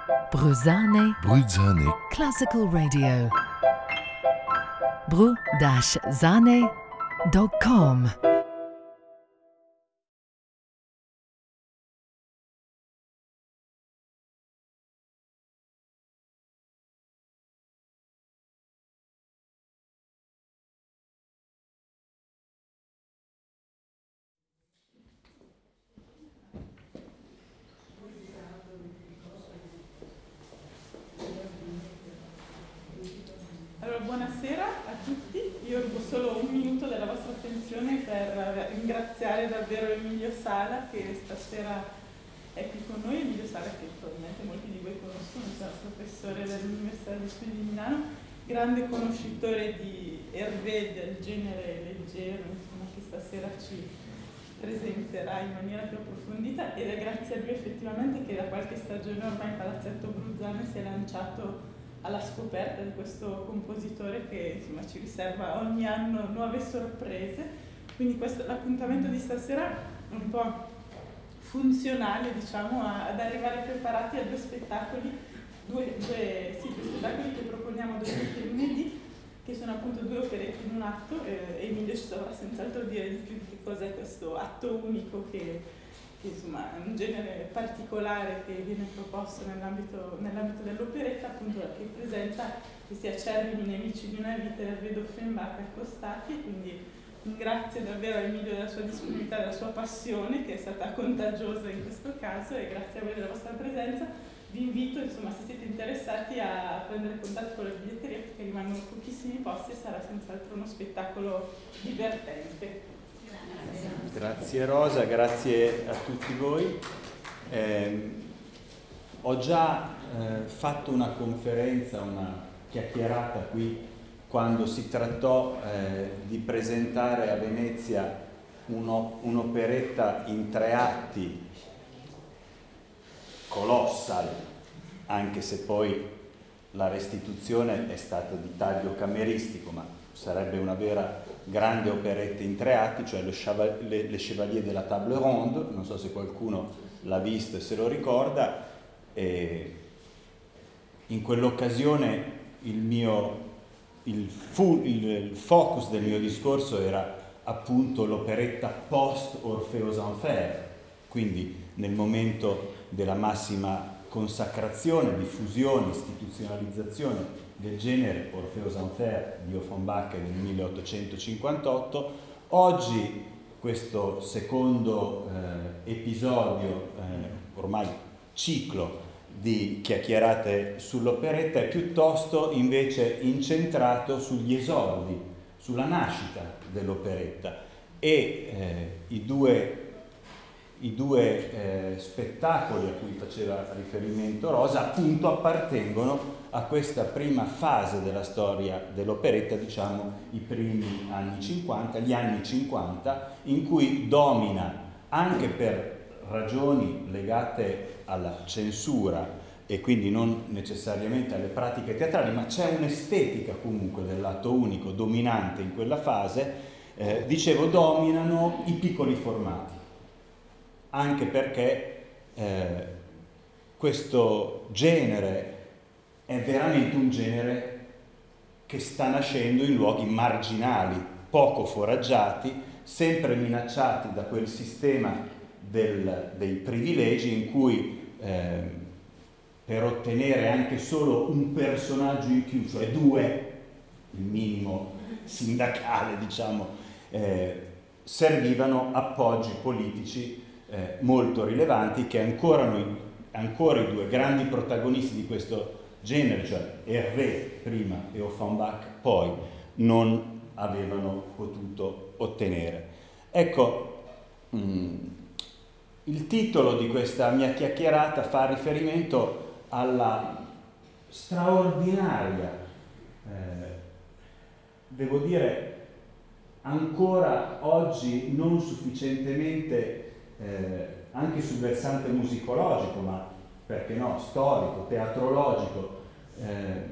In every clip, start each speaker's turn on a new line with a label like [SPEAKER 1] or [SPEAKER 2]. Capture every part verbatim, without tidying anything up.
[SPEAKER 1] Bruzane.
[SPEAKER 2] Bruzane.
[SPEAKER 1] Classical Radio. bru zane dot com
[SPEAKER 3] Allora, buonasera a tutti, io rubo solo un minuto della vostra attenzione per ringraziare davvero Emilio Sala che stasera è qui con noi. Emilio Sala, che probabilmente molti di voi conoscono, è professore dell'Università degli Studi di Milano, grande conoscitore di Hervé, del genere leggero, insomma, che stasera ci presenterà in maniera più approfondita, ed è grazie a lui effettivamente che da qualche stagione ormai Palazzetto Bruzane si è lanciato alla scoperta di questo compositore che insomma ci riserva ogni anno nuove sorprese. Quindi questo, l'appuntamento di stasera è un po' funzionale, diciamo, a, ad arrivare preparati a due spettacoli, due, due, sì, due spettacoli che proponiamo domenica e lunedì, che sono appunto due operette in un atto. eh, Emilio ci saprà senz'altro dire di più di che cos'è questo atto unico che che insomma è un genere particolare che viene proposto nell'ambito, nell'ambito dell'operetta, appunto, che presenta questi acerrimi nemici di una vita, Hervé d'Offenbach accostati. Quindi ringrazio davvero Emilio della sua disponibilità, della sua passione, che è stata contagiosa in questo caso, e grazie a voi della vostra presenza. Vi invito, insomma, se siete interessati, a prendere contatto con la biglietteria, perché rimangono pochissimi posti e sarà senz'altro uno spettacolo divertente.
[SPEAKER 4] Grazie Rosa, grazie a tutti voi. Eh, ho già eh, fatto una conferenza, una chiacchierata qui, quando si trattò eh, di presentare a Venezia uno, un'operetta in tre atti, colossal, anche se poi la restituzione è stata di taglio cameristico, ma sarebbe una vera grande operetta in tre atti, cioè le, Chevalier, le, le Chevalier de la Table Ronde. Non so se qualcuno l'ha visto e se lo ricorda. E in quell'occasione il mio il, fu, il, il focus del mio discorso era appunto l'operetta post Orfeos Enfer, quindi nel momento della massima consacrazione, diffusione, istituzionalizzazione del genere, Orfeos Enfer di Offenbach del milleottocentocinquantotto. Oggi questo secondo eh, episodio, eh, ormai ciclo di chiacchierate sull'operetta, è piuttosto invece incentrato sugli esordi, sulla nascita dell'operetta, e eh, i due I due eh, spettacoli a cui faceva riferimento Rosa appunto appartengono a questa prima fase della storia dell'operetta, diciamo i primi anni cinquanta, gli anni cinquanta, in cui domina, anche per ragioni legate alla censura e quindi non necessariamente alle pratiche teatrali, ma c'è un'estetica comunque dell'atto unico dominante in quella fase, eh, dicevo, dominano i piccoli formati. Anche perché eh, questo genere è veramente un genere che sta nascendo in luoghi marginali, poco foraggiati, sempre minacciati da quel sistema del, dei privilegi in cui eh, per ottenere anche solo un personaggio in più, cioè due, il minimo sindacale, diciamo, eh, servivano appoggi politici Eh, molto rilevanti, che ancora, noi, ancora i due grandi protagonisti di questo genere, cioè Hervé prima e Offenbach poi, non avevano potuto ottenere. Ecco, mh, il titolo di questa mia chiacchierata fa riferimento alla straordinaria, eh, devo dire ancora oggi non sufficientemente Eh, anche sul versante musicologico, ma perché no, storico, teatrologico. Eh,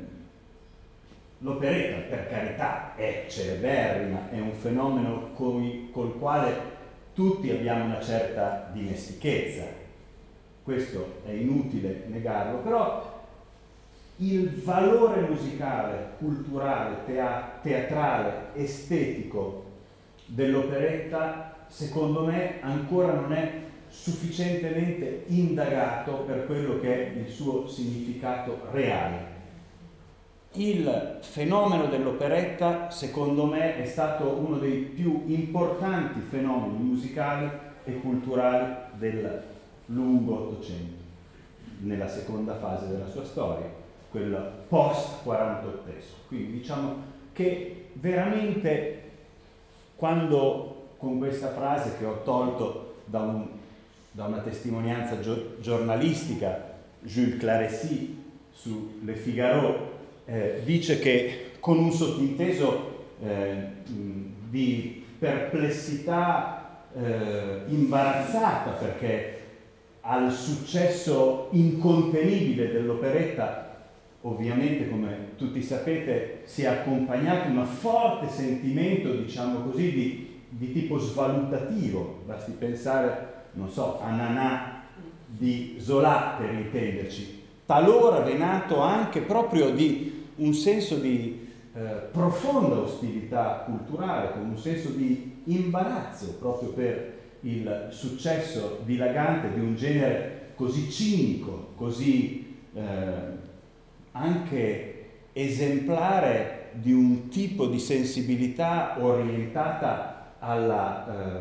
[SPEAKER 4] l'operetta, per carità, è celeberrima, è un fenomeno coi, col quale tutti abbiamo una certa dimestichezza. questo è inutile negarlo, però il valore musicale, culturale, tea- teatrale, estetico dell'operetta, secondo me, ancora non è sufficientemente indagato per quello che è il suo significato reale. Il fenomeno dell'operetta, secondo me, è stato uno dei più importanti fenomeni musicali e culturali del lungo Ottocento, nella seconda fase della sua storia, quella post-quarantottesco. Quindi diciamo che veramente, quando con questa frase che ho tolto da, un, da una testimonianza gio- giornalistica, Jules Clarecy su Le Figaro, eh, dice che con un sottinteso eh, di perplessità eh, imbarazzata, perché al successo incontenibile dell'operetta ovviamente, come tutti sapete, si è accompagnato un forte sentimento, diciamo così, di, di tipo svalutativo. Basti pensare, non so, a Nanà di Zola, per intenderci, talora venato anche proprio di un senso di eh, profonda ostilità culturale, con un senso di imbarazzo proprio per il successo dilagante di un genere così cinico, così eh, anche esemplare di un tipo di sensibilità orientata al eh,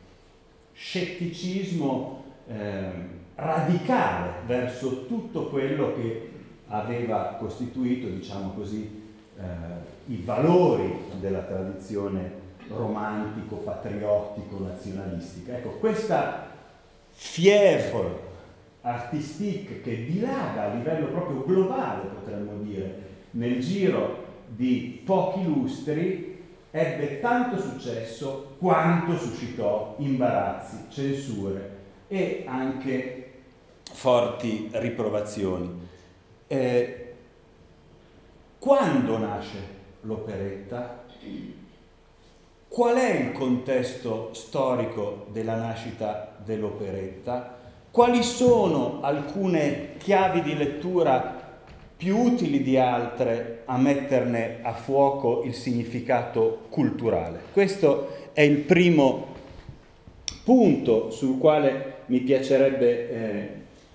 [SPEAKER 4] scetticismo eh, radicale verso tutto quello che aveva costituito, diciamo così, eh, i valori della tradizione romantico, patriottico, nazionalistica. Ecco, questa fièvre artistique che dilaga a livello proprio globale, potremmo dire, nel giro di pochi lustri, ebbe tanto successo quanto suscitò imbarazzi, censure e anche forti riprovazioni. Eh, quando nasce l'operetta? Qual è il contesto storico della nascita dell'operetta? Quali sono alcune chiavi di lettura più utili di altre a metterne a fuoco il significato culturale? Questo è il primo punto sul quale mi piacerebbe eh,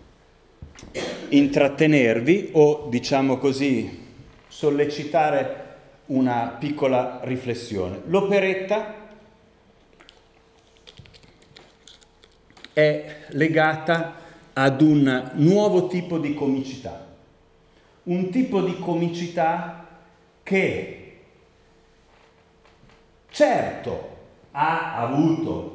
[SPEAKER 4] intrattenervi o, diciamo così, sollecitare una piccola riflessione. L'operetta è legata ad un nuovo tipo di comicità, un tipo di comicità che certo ha avuto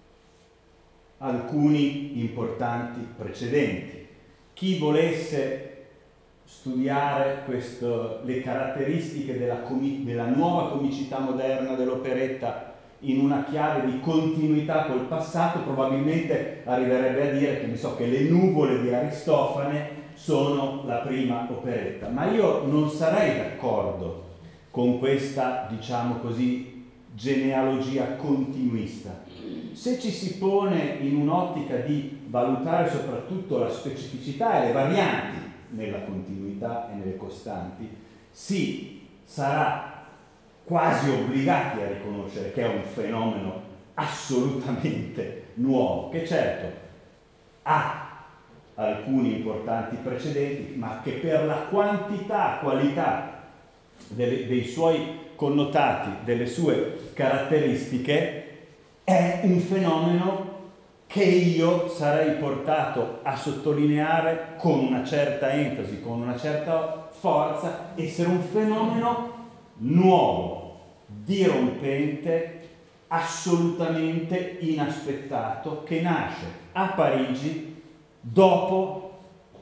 [SPEAKER 4] alcuni importanti precedenti. Chi volesse studiare questo, le caratteristiche della, comi- della nuova comicità moderna dell'operetta in una chiave di continuità col passato, probabilmente arriverebbe a dire che, ne so, che Le nuvole di Aristofane sono la prima operetta. Ma io non sarei d'accordo con questa, diciamo così, genealogia continuista. Se ci si pone in un'ottica di valutare soprattutto la specificità e le varianti nella continuità e nelle costanti, si sarà quasi obbligati a riconoscere che è un fenomeno assolutamente nuovo, che certo ha alcuni importanti precedenti, ma che per la quantità, qualità delle, dei suoi connotati, delle sue caratteristiche, è un fenomeno che io sarei portato a sottolineare con una certa enfasi, con una certa forza, essere un fenomeno nuovo, dirompente, assolutamente inaspettato, che nasce a Parigi dopo,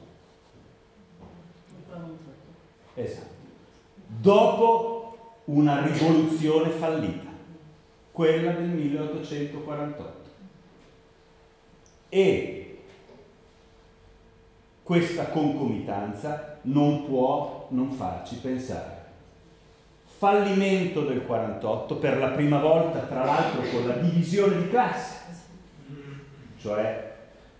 [SPEAKER 4] esatto, dopo una rivoluzione fallita, quella del milleottocentoquarantotto. E questa concomitanza non può non farci pensare. Fallimento del quarantotto, per la prima volta tra l'altro con la divisione di classe, cioè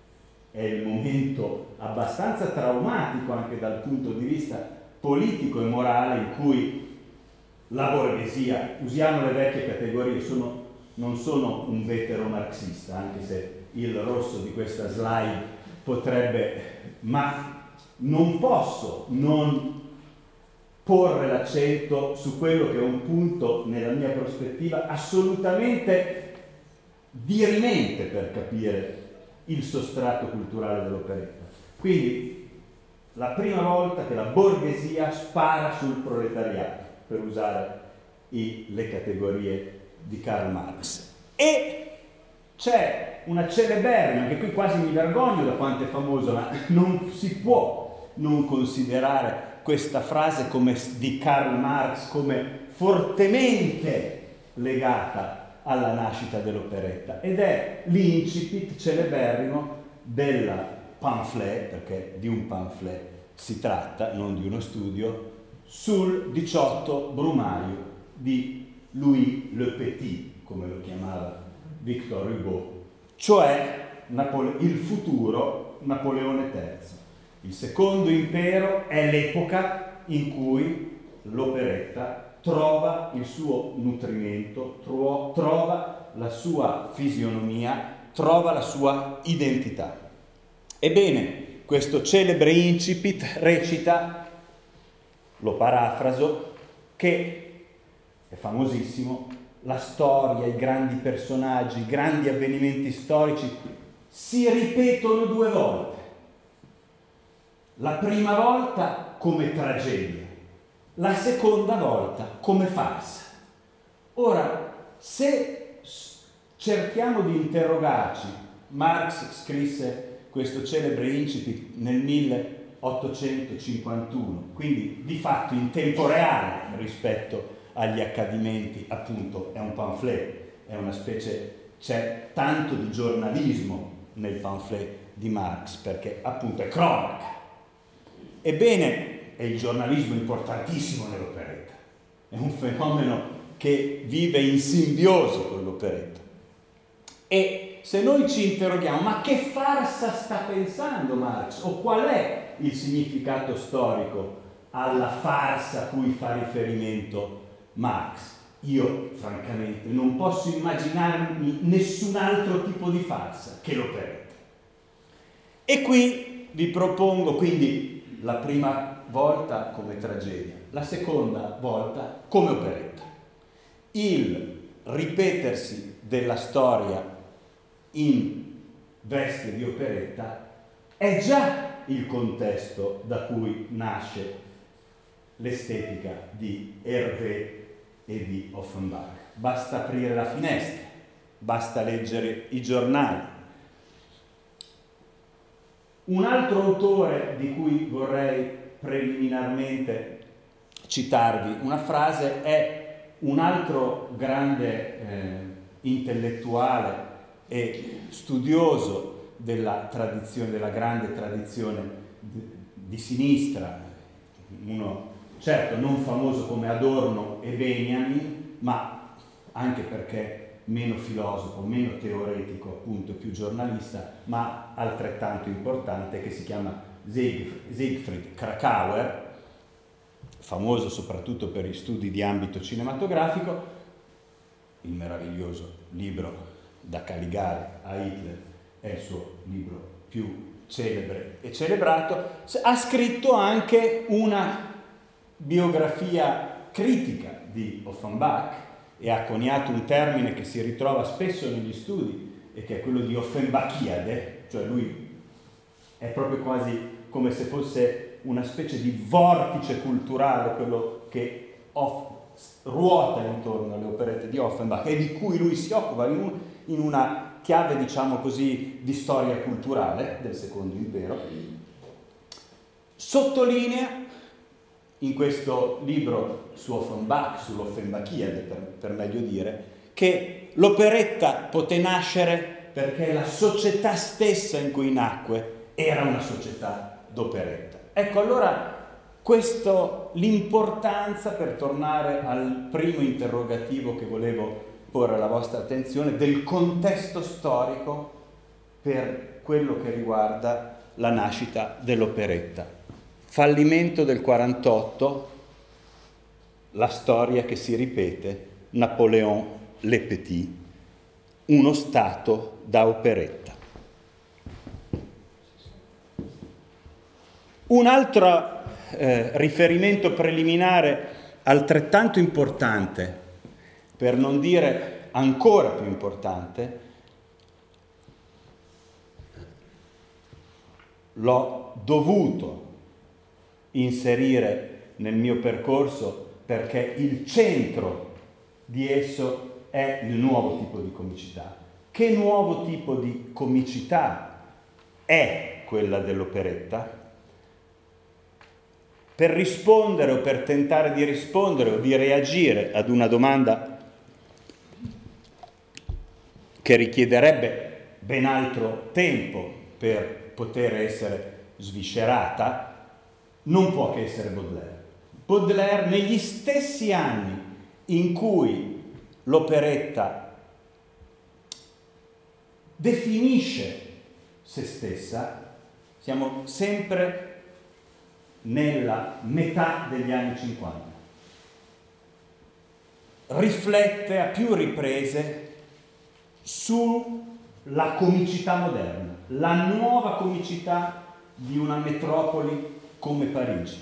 [SPEAKER 4] è il momento abbastanza traumatico anche dal punto di vista politico e morale in cui la borghesia, usiamo le vecchie categorie, sono, non sono un vetero marxista, anche se il rosso di questa slide potrebbe, ma non posso non porre l'accento su quello che è un punto, nella mia prospettiva, assolutamente dirimente per capire il sostrato culturale dell'operetta. Quindi la prima volta che la borghesia spara sul proletariato, per usare i, le categorie di Karl Marx. E c'è una celeberrima, anche qui quasi mi vergogno da quanto è famoso, ma non si può non considerare questa frase come di Karl Marx come fortemente legata alla nascita dell'operetta, ed è l'incipit celeberrimo del pamphlet, perché di un pamphlet si tratta, non di uno studio, sul diciotto Brumaio di Louis le Petit, come lo chiamava Victor Hugo, cioè Napole- il futuro Napoleone terzo. Il secondo impero è l'epoca in cui l'operetta trova il suo nutrimento, tro- trova la sua fisionomia, trova la sua identità. Ebbene, questo celebre incipit recita, lo parafraso, che è famosissimo: la storia, i grandi personaggi, i grandi avvenimenti storici si ripetono due volte. La prima volta come tragedia, la seconda volta come farsa. Ora, se cerchiamo di interrogarci, Marx scrisse questo celebre incipit nel milleottocentocinquantuno, quindi di fatto in tempo reale rispetto agli accadimenti, appunto è un pamphlet, è una specie, c'è tanto di giornalismo nel pamphlet di Marx, perché appunto è cronaca. Ebbene, è il giornalismo importantissimo nell'operetta, è un fenomeno che vive in simbiosi con l'operetta. E se noi ci interroghiamo, ma che farsa sta pensando Marx, o qual è il significato storico alla farsa a cui fa riferimento Marx, io francamente non posso immaginarmi nessun altro tipo di farsa che l'operetta. E qui vi propongo quindi la prima volta come tragedia, la seconda volta come operetta. Il ripetersi della storia in veste di operetta è già il contesto da cui nasce l'estetica di Hervé e di Offenbach. Basta aprire la finestra, basta leggere i giornali. Un altro autore di cui vorrei preliminarmente citarvi una frase è un altro grande eh, intellettuale e studioso della tradizione, della grande tradizione di, di sinistra, uno certo non famoso come Adorno e Benjamin, ma anche perché meno filosofo, meno teoretico, appunto più giornalista, ma altrettanto importante, che si chiama Siegfried Kracauer, famoso soprattutto per gli studi di ambito cinematografico. Il meraviglioso libro Da Caligari a Hitler è il suo libro più celebre e celebrato. Ha scritto anche una biografia critica di Offenbach e ha coniato un termine che si ritrova spesso negli studi e che è quello di Offenbachiade, cioè lui è proprio quasi come se fosse una specie di vortice culturale, quello che off, ruota intorno alle operette di Offenbach e di cui lui si occupa in, un, in una chiave, diciamo così, di storia culturale del Secondo Impero. Sottolinea in questo libro su Offenbach, sull'Offenbachiade per, per meglio dire, che l'operetta poté nascere perché la società stessa in cui nacque era una società d'operetta. Ecco, allora questo, l'importanza, per tornare al primo interrogativo che volevo porre alla vostra attenzione, del contesto storico per quello che riguarda la nascita dell'operetta. Fallimento del quarantotto, la storia che si ripete, Napoléon Le Petit, uno Stato da operetta. Un altro eh, riferimento preliminare altrettanto importante, per non dire ancora più importante, l'ho dovuto inserire nel mio percorso perché il centro di esso è il nuovo tipo di comicità. Che nuovo tipo di comicità è quella dell'operetta? Per rispondere o per tentare di rispondere o di reagire ad una domanda che richiederebbe ben altro tempo per poter essere sviscerata, non può che essere Baudelaire. Baudelaire, negli stessi anni in cui l'operetta definisce se stessa, siamo sempre nella metà degli anni cinquanta. Riflette a più riprese sulla comicità moderna, la nuova comicità di una metropoli come Parigi,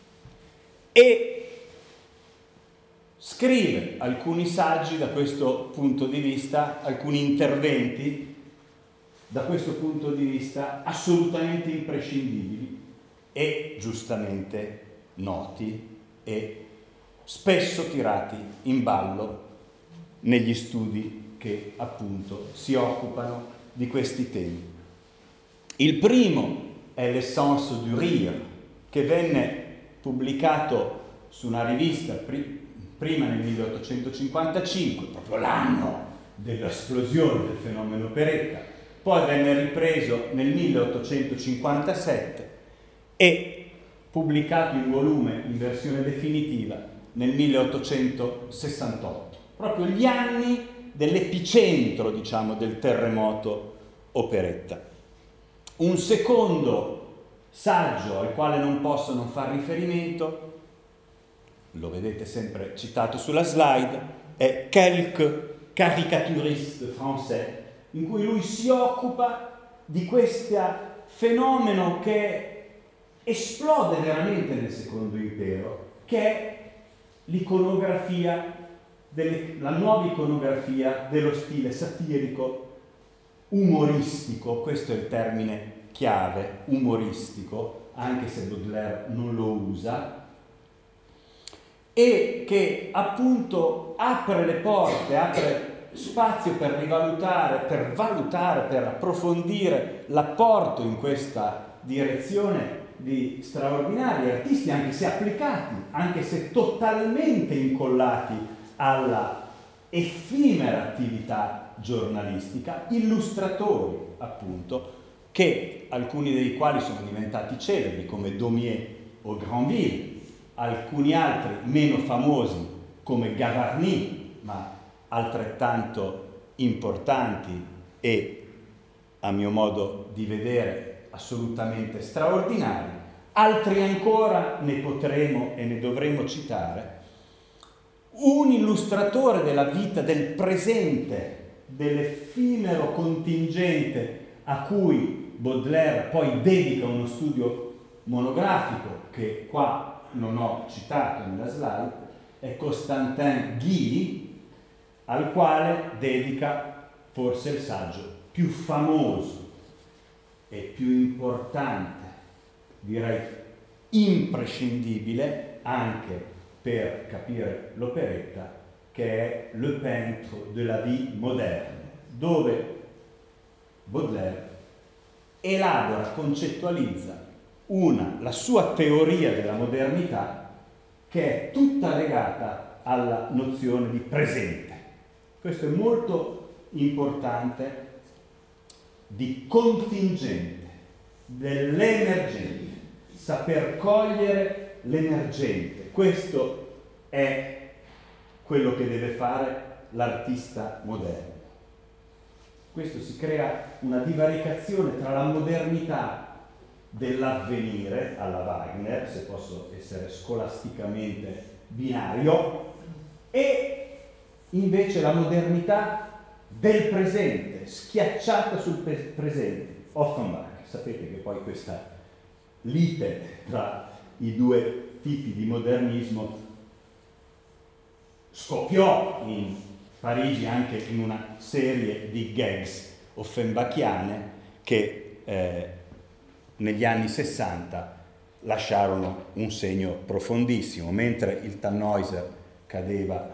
[SPEAKER 4] e scrive alcuni saggi da questo punto di vista, alcuni interventi da questo punto di vista assolutamente imprescindibili e giustamente noti e spesso tirati in ballo negli studi che appunto si occupano di questi temi. Il primo è L'essence du rire, che venne pubblicato su una rivista pri- prima nel milleottocentocinquantacinque, proprio l'anno dell'esplosione del fenomeno operetta, poi venne ripreso nel milleottocentocinquantasette e pubblicato in volume in versione definitiva nel milleottocentosessantotto, proprio gli anni dell'epicentro, diciamo, del terremoto operetta. Un secondo saggio al quale non posso non far riferimento, lo vedete sempre citato sulla slide, è Quelques caricaturistes français, in cui lui si occupa di questo fenomeno che esplode veramente nel Secondo Impero, che è l'iconografia, delle, la nuova iconografia dello stile satirico umoristico. Questo è il termine chiave, umoristico, anche se Baudelaire non lo usa, e che appunto apre le porte, apre spazio per rivalutare, per valutare, per approfondire l'apporto in questa direzione di straordinari artisti, anche se applicati, anche se totalmente incollati alla effimera attività giornalistica, illustratori appunto, che alcuni dei quali sono diventati celebri come Daumier o Granville, alcuni altri meno famosi come Gavarni, ma altrettanto importanti e, a mio modo di vedere, assolutamente straordinari. Altri ancora ne potremo e ne dovremo citare. Un illustratore della vita del presente, dell'effimero contingente a cui Baudelaire poi dedica uno studio monografico che qua non ho citato nella slide, è Constantin Guy, al quale dedica forse il saggio più famoso e più importante, direi imprescindibile anche per capire l'operetta, che è Le peintre de la vie moderne, dove Baudelaire elabora, concettualizza una, la sua teoria della modernità, che è tutta legata alla nozione di presente. Questo è molto importante, di contingente, dell'emergente, saper cogliere l'emergente. Questo è quello che deve fare l'artista moderno. questo si crea una divaricazione tra la modernità dell'avvenire alla Wagner, se posso essere scolasticamente binario, e invece la modernità del presente, schiacciata sul pre- presente, Offenbach. Sapete che poi questa lite tra i due tipi di modernismo scoppiò in Parigi anche in una serie di gags offenbachiane che eh, negli anni sessanta lasciarono un segno profondissimo. Mentre il Tannhäuser cadeva,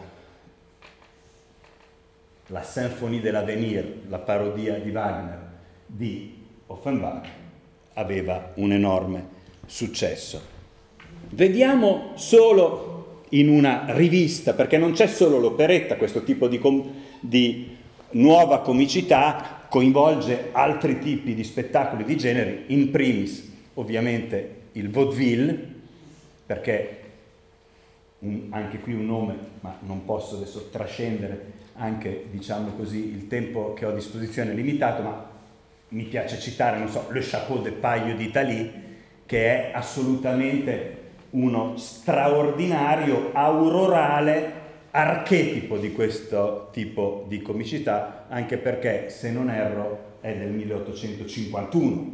[SPEAKER 4] la Symphonie de l'Avenir, la parodia di Wagner di Offenbach, aveva un enorme successo. Vediamo solo in una rivista, perché non c'è solo l'operetta, questo tipo di, com- di nuova comicità coinvolge altri tipi di spettacoli di generi, in primis ovviamente il vaudeville, perché un, anche qui un nome, ma non posso adesso trascendere anche, diciamo così, il tempo che ho a disposizione è limitato, ma mi piace citare, non so, Le Chapeau de Paille d'Italie, che è assolutamente uno straordinario aurorale archetipo di questo tipo di comicità, anche perché, se non erro, è del milleottocentocinquantuno.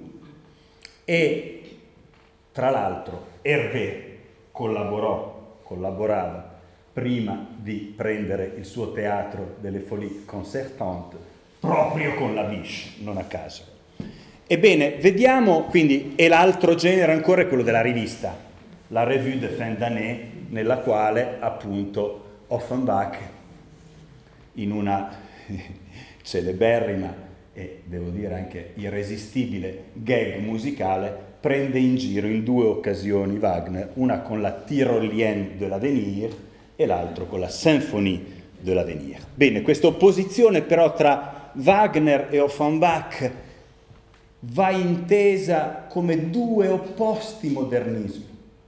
[SPEAKER 4] E, tra l'altro, Hervé collaborò, collaborava prima di prendere il suo teatro delle Folies Concertantes proprio con la Biche, non a caso. Ebbene, vediamo quindi, e l'altro genere ancora è quello della rivista, la Revue de fin d'année, nella quale appunto Offenbach, in una celeberrima e devo dire anche irresistibile gag musicale, prende in giro in due occasioni Wagner, una con la Tyrolienne de l'Avenir e l'altro con la Symphonie de l'Avenir. Bene, questa opposizione però tra Wagner e Offenbach va intesa come due opposti modernismi,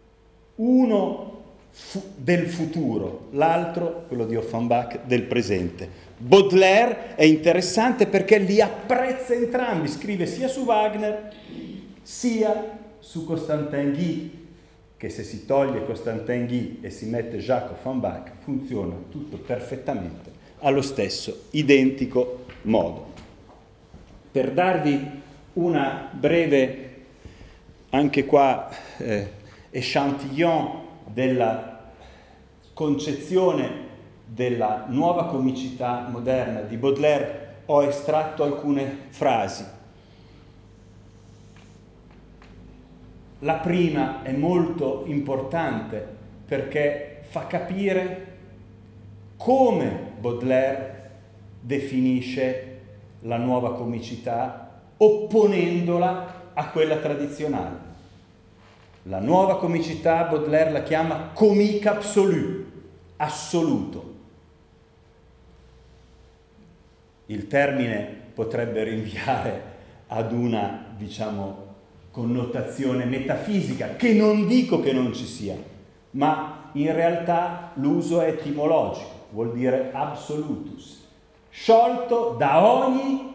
[SPEAKER 4] uno fu- del futuro, l'altro, quello di Offenbach, del presente. Baudelaire è interessante perché li apprezza entrambi, scrive sia su Wagner sia su Constantin Guy, che se si toglie Constantin Guy e si mette Jacques Offenbach funziona tutto perfettamente allo stesso identico modo. Per darvi una breve, anche qua, eh, échantillon della concezione della nuova comicità moderna di Baudelaire, ho estratto alcune frasi. La prima è molto importante perché fa capire come Baudelaire definisce la nuova comicità opponendola a quella tradizionale. La nuova comicità Baudelaire la chiama comique absolue, assoluto. Il termine potrebbe rinviare ad una, diciamo, connotazione metafisica, che non dico che non ci sia, ma in realtà l'uso è etimologico, vuol dire absolutus, sciolto da ogni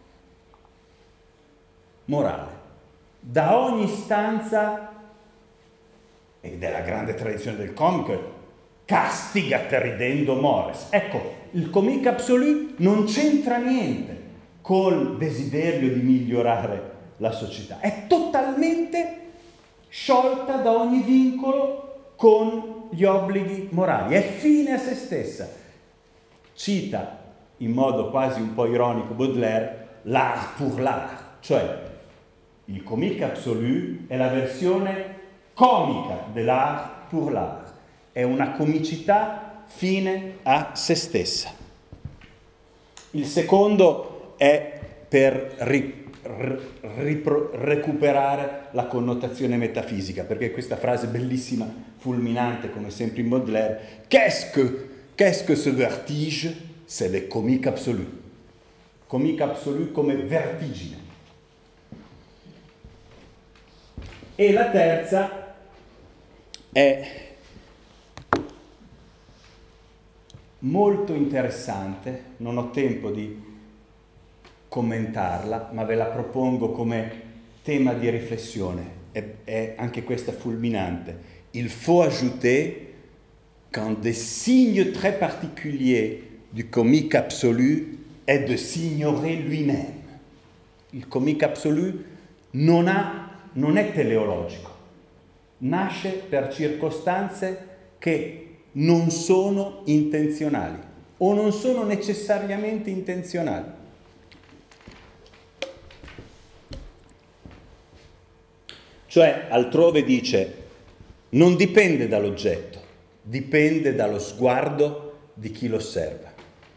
[SPEAKER 4] morale, da ogni istanza, ed è la grande tradizione del comico, castigat ridendo mores. Ecco, il comique absolu non c'entra niente col desiderio di migliorare la società, è totalmente sciolta da ogni vincolo con gli obblighi morali, è fine a se stessa. Cita in modo quasi un po' ironico Baudelaire l'art pour l'art, cioè il comique absolu è la versione comica dell'art pour l'art, è una comicità fine a se stessa. Il secondo è per ri, ri, recuperare la connotazione metafisica, perché questa frase bellissima, fulminante come sempre in Baudelaire, qu'est-ce que, qu'est-ce que ce vertige? C'est le comique absolu. Comique absolu come vertigine. E la terza è molto interessante, non ho tempo di commentarla, ma ve la propongo come tema di riflessione. È, è anche questa fulminante. Il faut ajouter qu'un des signes très particuliers du comique absolu è de s'ignorer lui-même. Il comique absolu non, ha, non è teleologico, nasce per circostanze che non sono intenzionali o non sono necessariamente intenzionali. Cioè, altrove dice, non dipende dall'oggetto, dipende dallo sguardo di chi lo osserva.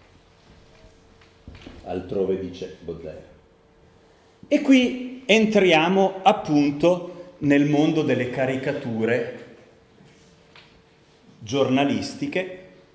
[SPEAKER 4] Altrove dice Baudelaire. E qui entriamo appunto nel mondo delle caricature giornalistiche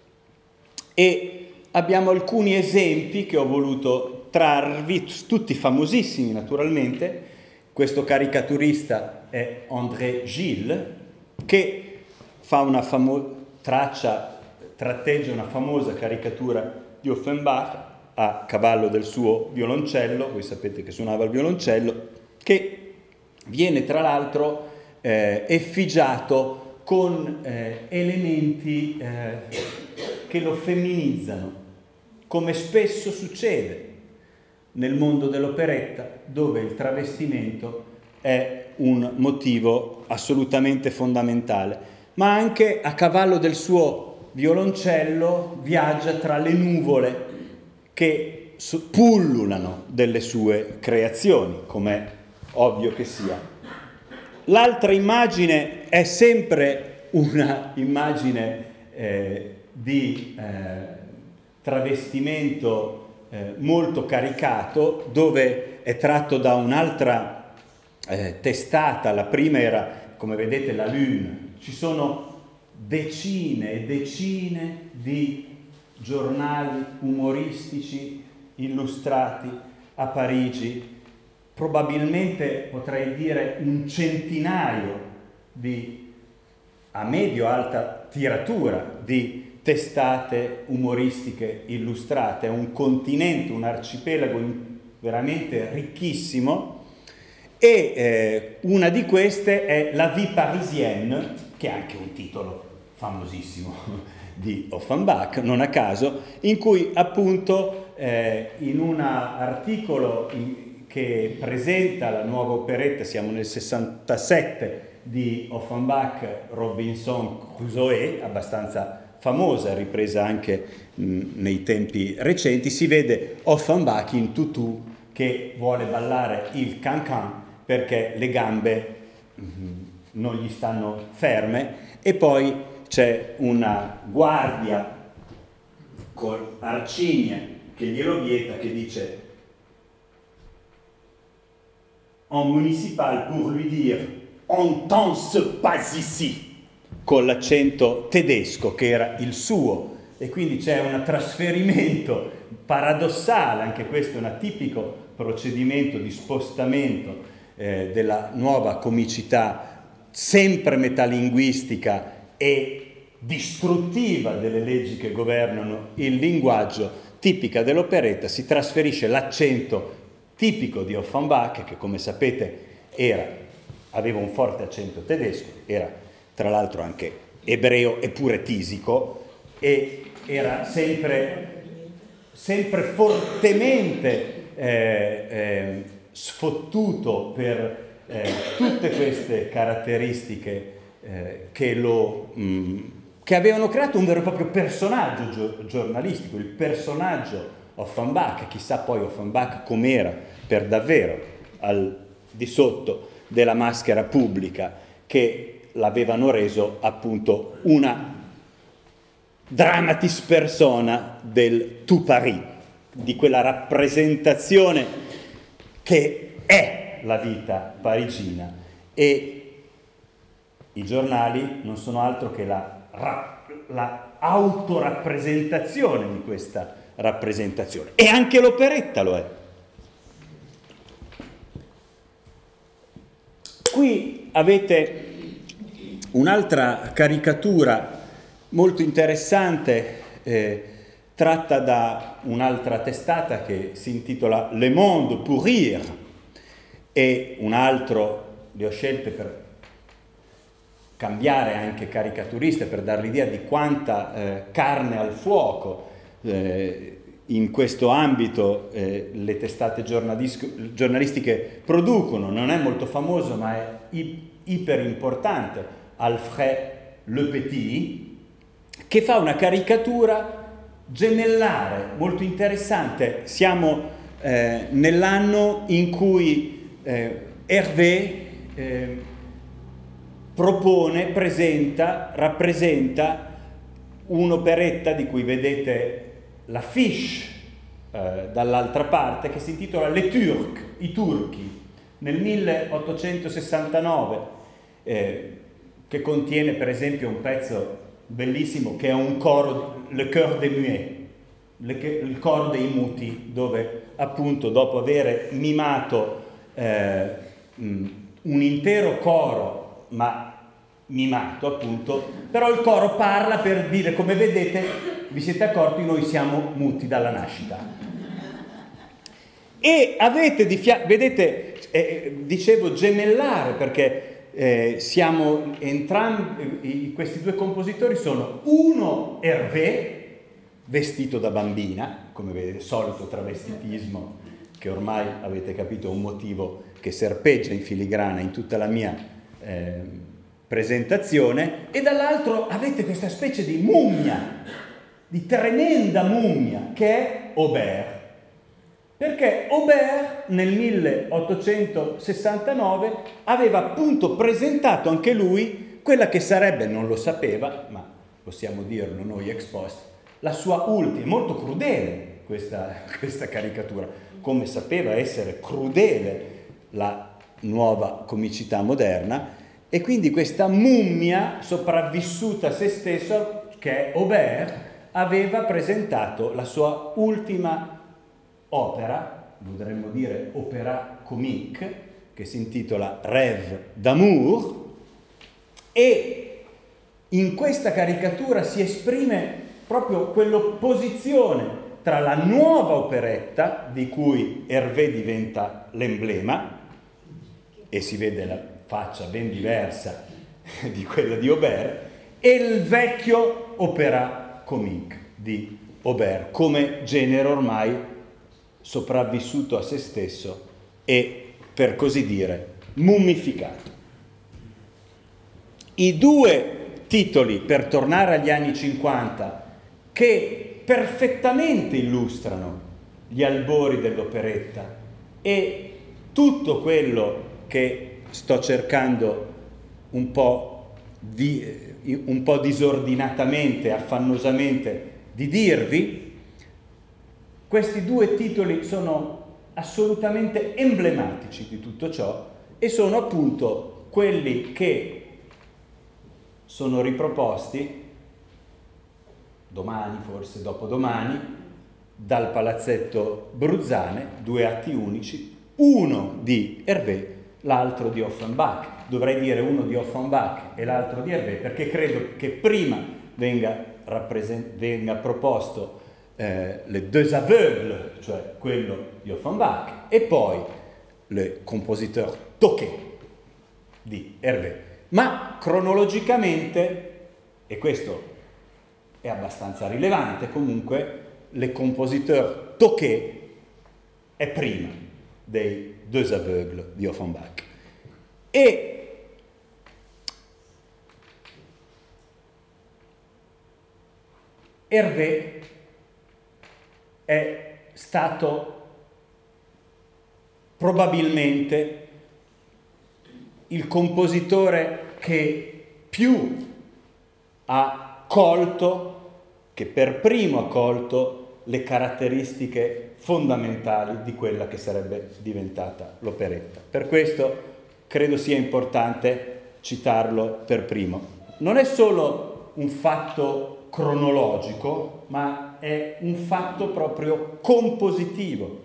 [SPEAKER 4] e abbiamo alcuni esempi che ho voluto trarvi, tutti famosissimi naturalmente. Questo caricaturista è André Gilles, che fa una famo- traccia, tratteggia una famosa caricatura di Offenbach a cavallo del suo violoncello, voi sapete che suonava il violoncello, che viene tra l'altro eh, effigiato con eh, elementi eh, che lo femminizzano, come spesso succede nel mondo dell'operetta, dove il travestimento è un motivo assolutamente fondamentale, ma anche a cavallo del suo violoncello viaggia tra le nuvole che pullulano delle sue creazioni, come ovvio che sia. L'altra immagine è sempre una immagine eh, di eh, travestimento eh, molto caricato, dove è tratto da un'altra eh, testata. La prima era, come vedete, la Lune. Ci sono decine e decine di giornali umoristici illustrati a Parigi, probabilmente potrei dire un centinaio di, a medio-alta tiratura, di testate umoristiche illustrate. È un continente, un arcipelago veramente ricchissimo, e eh, una di queste è La Vie Parisienne, che è anche un titolo famosissimo di Offenbach, non a caso, in cui appunto eh, in un articolo in, che presenta la nuova operetta, siamo nel sessantasette, di Offenbach, Robinson Crusoe, abbastanza famosa, ripresa anche mh, nei tempi recenti, si vede Offenbach in tutù che vuole ballare il can-can perché le gambe mh, non gli stanno ferme, e poi c'è una guardia con Arcinia che glielo vieta, che dice en municipal pour lui dire on danse pas ici, con l'accento tedesco che era il suo, e quindi c'è un trasferimento paradossale, anche questo è un tipico procedimento di spostamento eh, della nuova comicità, sempre metalinguistica e distruttiva delle leggi che governano il linguaggio, tipica dell'operetta. Si trasferisce l'accento tipico di Offenbach, che come sapete era, aveva un forte accento tedesco, era tra l'altro anche ebreo eppure tisico, e era sempre, sempre fortemente eh, eh, sfottuto per eh, tutte queste caratteristiche eh, che lo... Mh, che avevano creato un vero e proprio personaggio gio- giornalistico, il personaggio Offenbach. Chissà poi Offenbach com'era per davvero al di sotto della maschera pubblica, che l'avevano reso appunto una dramatis persona del tout Paris, di quella rappresentazione che è la vita parigina. E i giornali non sono altro che la la autorappresentazione di questa rappresentazione, e anche l'operetta lo è. Qui avete un'altra caricatura molto interessante eh, tratta da un'altra testata che si intitola Le Monde pour rire, e un altro le ho scelte per cambiare anche caricaturiste, per dare l'idea di quanta eh, carne al fuoco eh, in questo ambito eh, le testate giornalistiche producono. Non è molto famoso, ma è i- iper importante, Alfred Le Petit, che fa una caricatura gemellare molto interessante. Siamo eh, nell'anno in cui eh, Hervé eh, propone, presenta, rappresenta un'operetta di cui vedete l'affiche eh, dall'altra parte, che si intitola Les Turcs, i turchi, nel milleottocentosessantanove, eh, che contiene per esempio un pezzo bellissimo che è un coro, Le Chœur des Muets, le, il coro dei muti, dove appunto dopo aver mimato eh, un intero coro, ma mimato appunto, però il coro parla per dire: come vedete, vi siete accorti, noi siamo muti dalla nascita. E avete di fianco, vedete, eh, dicevo gemellare, perché eh, siamo entrambi, questi due compositori sono uno Hervé, vestito da bambina, come vedete, solito travestitismo, che ormai avete capito è un motivo che serpeggia in filigrana in tutta la mia eh, presentazione, e dall'altro avete questa specie di mummia, di tremenda mummia, che è Aubert. Perché Aubert nel milleottocentosessantanove aveva appunto presentato anche lui quella che sarebbe, non lo sapeva, ma possiamo dirlo noi ex post, la sua ultima, molto crudele questa, questa caricatura, come sapeva essere crudele la nuova comicità moderna. E quindi questa mummia sopravvissuta a se stesso, che è Aubert, aveva presentato la sua ultima opera, potremmo dire opera comique, che si intitola Rêve d'amour, e in questa caricatura si esprime proprio quell'opposizione tra la nuova operetta, di cui Hervé diventa l'emblema, e si vede la faccia ben diversa di quella di Aubert, e il vecchio opera comique di Aubert, come genere ormai sopravvissuto a se stesso e, per così dire, mummificato. I due titoli, per tornare agli anni cinquanta, che perfettamente illustrano gli albori dell'operetta e tutto quello che sto cercando un po', di, un po' disordinatamente, affannosamente di dirvi. Questi due titoli sono assolutamente emblematici di tutto ciò e sono appunto quelli che sono riproposti domani, forse dopodomani, dal Palazzetto Bruzzane, due atti unici, uno di Hervé, l'altro di Offenbach. Dovrei dire uno di Offenbach e l'altro di Hervé, perché credo che prima venga, rappresent- venga proposto eh, Le Deux Aveugles, cioè quello di Offenbach, e poi Le Compositeur Toqué di Hervé. Ma cronologicamente, e questo è abbastanza rilevante comunque, Le Compositeur Toqué è prima dei Deux Aveugles di Offenbach. E Hervé è stato probabilmente il compositore che più ha colto, che per primo ha colto le caratteristiche fondamentali di quella che sarebbe diventata l'operetta. Per questo credo sia importante citarlo per primo. Non è solo un fatto cronologico, ma è un fatto proprio compositivo.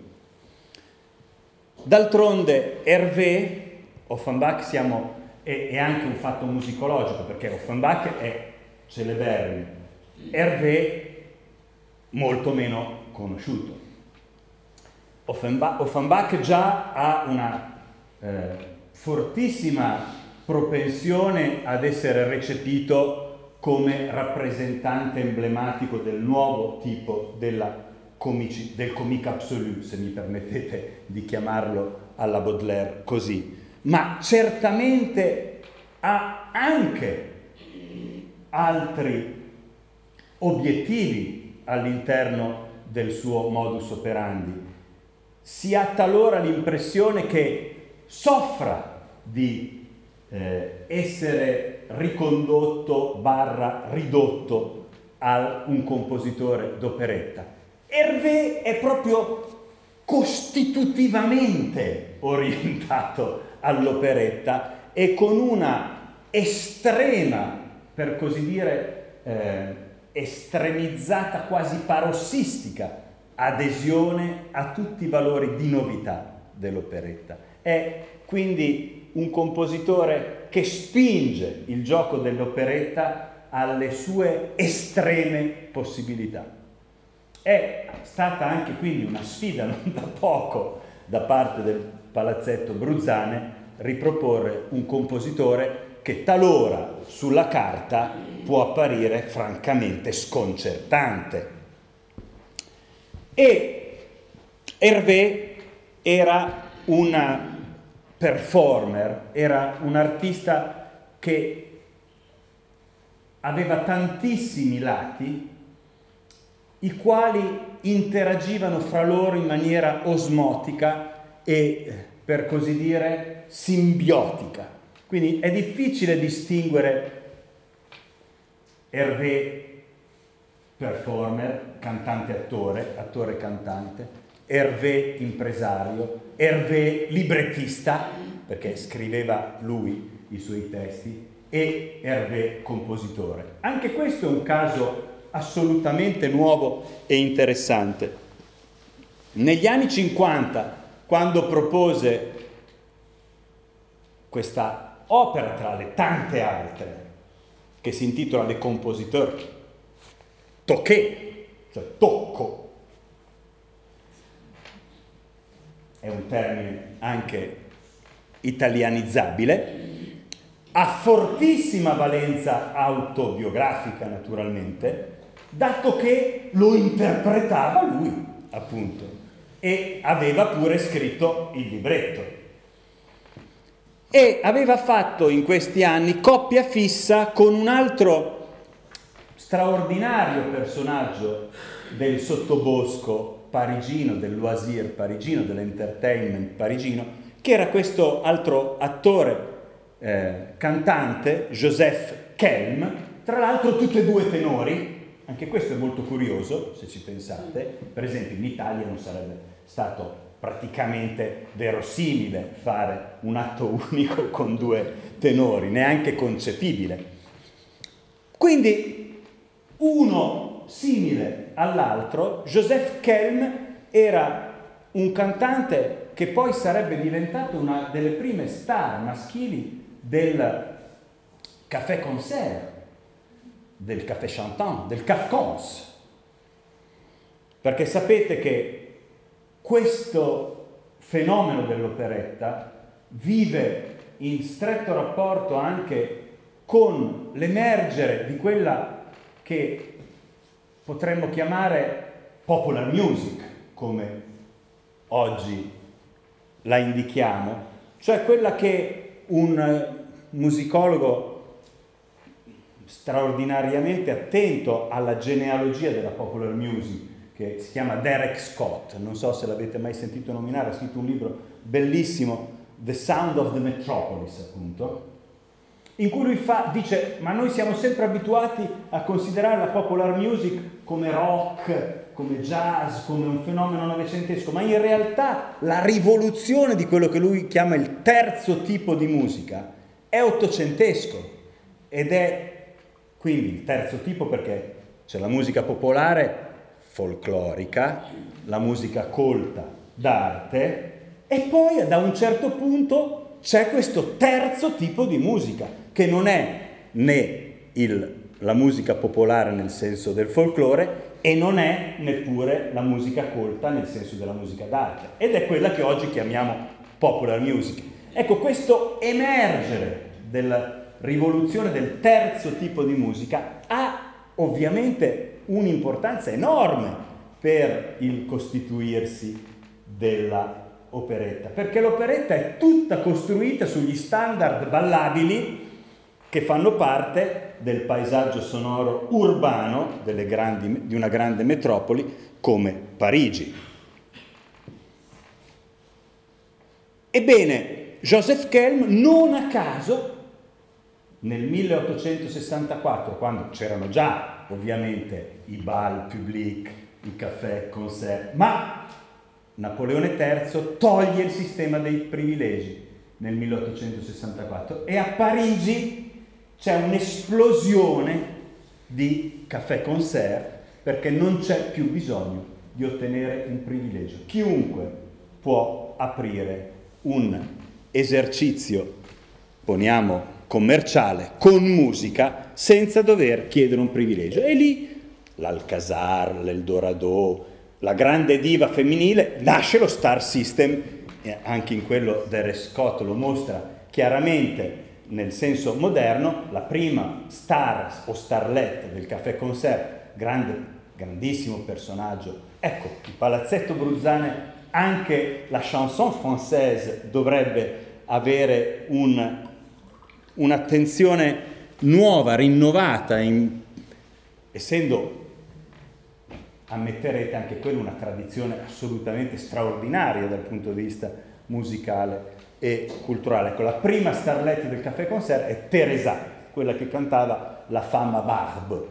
[SPEAKER 4] D'altronde Hervé, Offenbach siamo, è, è anche un fatto musicologico, perché Offenbach è celeberrimo. Hervé molto meno conosciuto. Offenbach, Offenbach già ha una eh, fortissima propensione ad essere recepito come rappresentante emblematico del nuovo tipo della comici, del comique absolu, se mi permettete di chiamarlo alla Baudelaire così, ma certamente ha anche altri obiettivi all'interno del suo modus operandi. Si ha talora l'impressione che soffra di eh, essere ricondotto barra ridotto a un compositore d'operetta. Hervé è proprio costitutivamente orientato all'operetta e con una estrema, per così dire, eh, estremizzata, quasi parossistica adesione a tutti i valori di novità dell'operetta. È quindi un compositore che spinge il gioco dell'operetta alle sue estreme possibilità. È stata anche quindi una sfida non da poco da parte del Palazzetto Bruzzane riproporre un compositore che talora sulla carta può apparire francamente sconcertante. E Hervé era un performer, era un artista che aveva tantissimi lati, i quali interagivano fra loro in maniera osmotica e, per così dire, simbiotica. Quindi è difficile distinguere Hervé performer, cantante-attore, attore-cantante, Hervé impresario, Hervé librettista, perché scriveva lui i suoi testi, e Hervé compositore. Anche questo è un caso assolutamente nuovo e interessante. Negli anni cinquanta, quando propose questa opera tra le tante altre, che si intitola Les Compositeurs, Toqué, cioè tocco, è un termine anche italianizzabile, ha fortissima valenza autobiografica naturalmente, dato che lo interpretava lui, appunto, e aveva pure scritto il libretto. E aveva fatto in questi anni coppia fissa con un altro straordinario personaggio del sottobosco parigino, del loisir parigino, dell'entertainment parigino, che era questo altro attore eh, cantante, Joseph Kelm, tra l'altro tutti e due tenori. Anche questo è molto curioso, se ci pensate. Per esempio in Italia non sarebbe stato praticamente verosimile fare un atto unico con due tenori, neanche concepibile. Quindi uno simile all'altro, Joseph Kelm era un cantante che poi sarebbe diventato una delle prime star maschili del café concert, del café chantant, del cafcons, perché sapete che questo fenomeno dell'operetta vive in stretto rapporto anche con l'emergere di quella che potremmo chiamare popular music, come oggi la indichiamo, cioè quella che un musicologo straordinariamente attento alla genealogia della popular music, che si chiama Derek Scott, non so se l'avete mai sentito nominare, ha scritto un libro bellissimo, The Sound of the Metropolis, appunto, in cui lui fa, dice, ma noi siamo sempre abituati a considerare la popular music come rock, come jazz, come un fenomeno novecentesco, ma in realtà la rivoluzione di quello che lui chiama il terzo tipo di musica è ottocentesco, ed è quindi il terzo tipo perché c'è la musica popolare folclorica, la musica colta d'arte, e poi da un certo punto c'è questo terzo tipo di musica, che non è né il la musica popolare nel senso del folklore e non è neppure la musica colta nel senso della musica d'arte, ed è quella che oggi chiamiamo popular music. Ecco, questo emergere della rivoluzione del terzo tipo di musica ha ovviamente un'importanza enorme per il costituirsi della operetta, perché l'operetta è tutta costruita sugli standard ballabili che fanno parte del paesaggio sonoro urbano delle grandi, di una grande metropoli come Parigi. Ebbene, Joseph Kelm, non a caso, nel milleottocentosessantaquattro, quando c'erano già ovviamente i bal public, i café concert, ma Napoleone terzo toglie il sistema dei privilegi nel milleottocentosessantaquattro e a Parigi c'è un'esplosione di caffè concert perché non c'è più bisogno di ottenere un privilegio. Chiunque può aprire un esercizio, poniamo commerciale, con musica senza dover chiedere un privilegio. E lì l'Alcazar, l'Eldorado, la grande diva femminile, nasce lo Star System, e anche in quello del Scott lo mostra chiaramente nel senso moderno, la prima star o starlet del caffè concert, grande, grandissimo personaggio. Ecco, il Palazzetto Bruzzane, anche la chanson française dovrebbe avere un, un'attenzione nuova, rinnovata, in, essendo, ammetterete anche quella una tradizione assolutamente straordinaria dal punto di vista musicale e culturale. Ecco, la prima starlet del caffè concert è Teresa, quella che cantava La femme à barbe.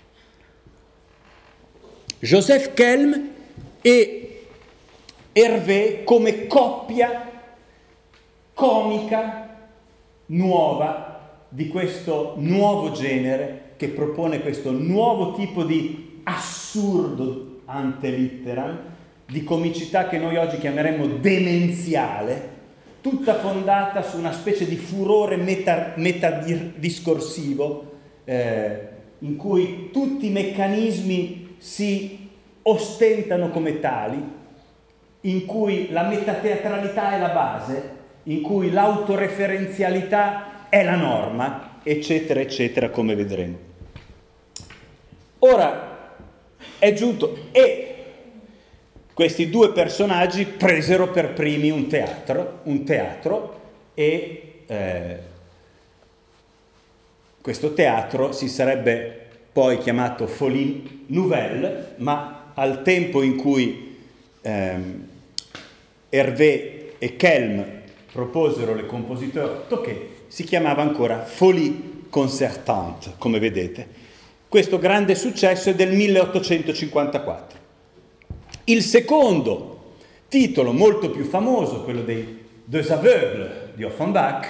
[SPEAKER 4] Joseph Kelm e Hervé come coppia comica nuova di questo nuovo genere che propone questo nuovo tipo di assurdo ante litteram, di comicità che noi oggi chiameremmo demenziale, tutta fondata su una specie di furore meta, metadiscorsivo eh, in cui tutti i meccanismi si ostentano come tali, in cui la metateatralità è la base, in cui l'autoreferenzialità è la norma, eccetera, eccetera, come vedremo. Ora è giunto e questi due personaggi presero per primi un teatro, un teatro e eh, questo teatro si sarebbe poi chiamato Folie Nouvelle, ma al tempo in cui ehm, Hervé e Kelm proposero le compositeur Toquet, si chiamava ancora Folie Concertante, come vedete. Questo grande successo è del milleottocentocinquantaquattro. Il secondo titolo, molto più famoso, quello dei Deux Aveugles di Offenbach,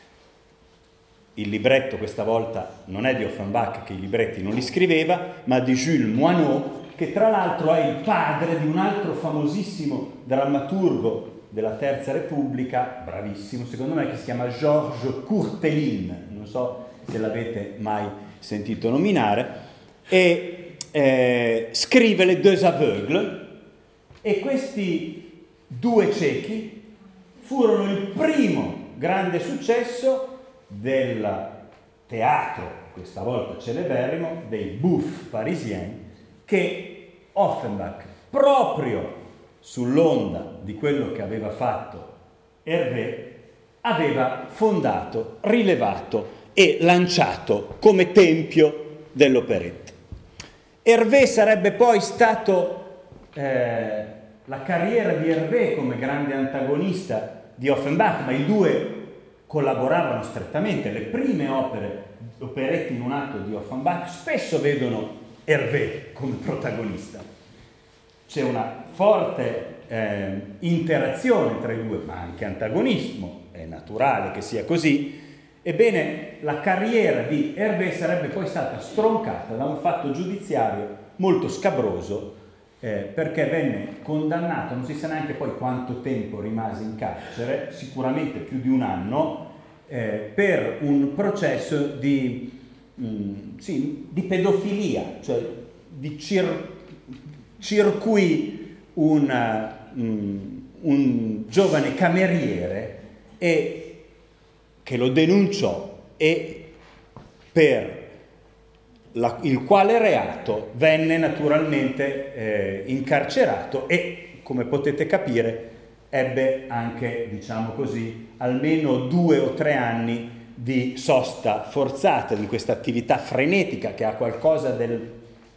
[SPEAKER 4] il libretto questa volta non è di Offenbach, che i libretti non li scriveva, ma di Jules Moineau, che tra l'altro è il padre di un altro famosissimo drammaturgo della Terza Repubblica, bravissimo secondo me, che si chiama Georges Courteline, non so se l'avete mai sentito nominare, e eh, scrive Les Deux Aveugles. E questi due ciechi furono il primo grande successo del teatro, questa volta celeberrimo, dei Bouffes Parisiens, che Offenbach, proprio sull'onda di quello che aveva fatto Hervé, aveva fondato, rilevato e lanciato come tempio dell'operetta. Hervé sarebbe poi stato eh, la carriera di Hervé come grande antagonista di Offenbach, ma i due collaboravano strettamente. Le prime opere, operette in un atto di Offenbach, spesso vedono Hervé come protagonista. C'è una forte eh, interazione tra i due, ma anche antagonismo, è naturale che sia così. Ebbene, la carriera di Hervé sarebbe poi stata stroncata da un fatto giudiziario molto scabroso, eh, perché venne condannato, non si sa neanche poi quanto tempo rimase in carcere, sicuramente più di un anno, eh, per un processo di mh, sì, di pedofilia, cioè di cir- circuì un, mh, un giovane cameriere e, che lo denunciò e per la, il quale reato venne naturalmente eh, incarcerato e, come potete capire, ebbe anche, diciamo così, almeno due o tre anni di sosta forzata di questa attività frenetica che ha qualcosa del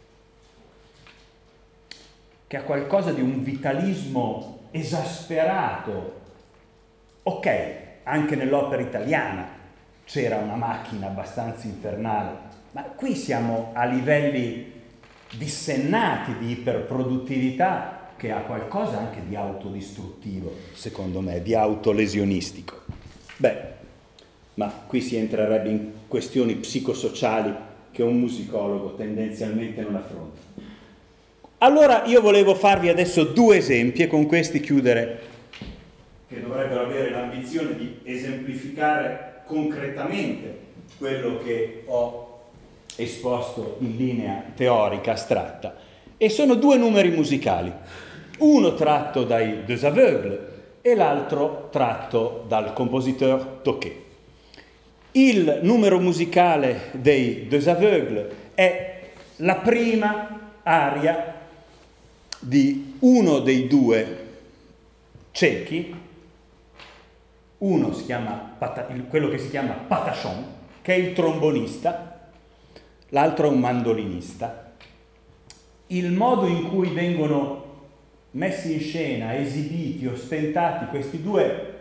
[SPEAKER 4] che ha qualcosa di un vitalismo esasperato. Ok, anche nell'opera italiana c'era una macchina abbastanza infernale, ma qui siamo a livelli dissennati di iperproduttività che ha qualcosa anche di autodistruttivo, secondo me, di autolesionistico. Beh, ma qui si entrerebbe in questioni psicosociali che un musicologo tendenzialmente non affronta. Allora io volevo farvi adesso due esempi e con questi chiudere, che dovrebbero avere l'ambizione di esemplificare concretamente quello che ho esposto in linea teorica astratta. E sono due numeri musicali, uno tratto dai Deux Aveugles e l'altro tratto dal compositeur Tocqué. Il numero musicale dei Deux Aveugles è la prima aria di uno dei due ciechi, uno si chiama quello che si chiama Patachon, che è il trombonista, l'altro è un mandolinista. Il modo in cui vengono messi in scena, esibiti, ostentati questi due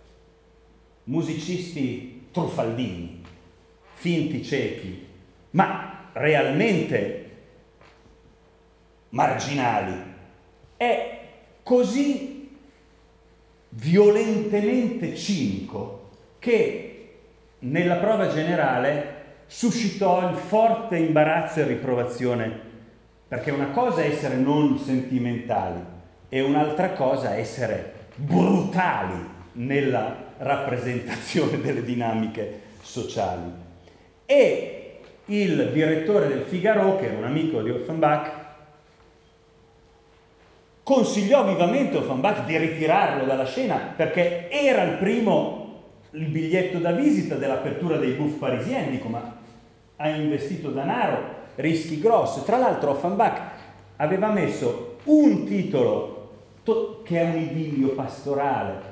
[SPEAKER 4] musicisti truffaldini, finti ciechi, ma realmente marginali, è così violentemente cinico che nella prova generale suscitò il forte imbarazzo e riprovazione, perché una cosa è essere non sentimentali e un'altra cosa è essere brutali nella rappresentazione delle dinamiche sociali. E il direttore del Figaro, che era un amico di Offenbach, consigliò vivamente Offenbach di ritirarlo dalla scena perché era il primo il biglietto da visita dell'apertura dei Bouffe Parisien. Dico, ma ha investito denaro, rischi grossi. Tra l'altro Offenbach aveva messo un titolo to- che è un idillio pastorale,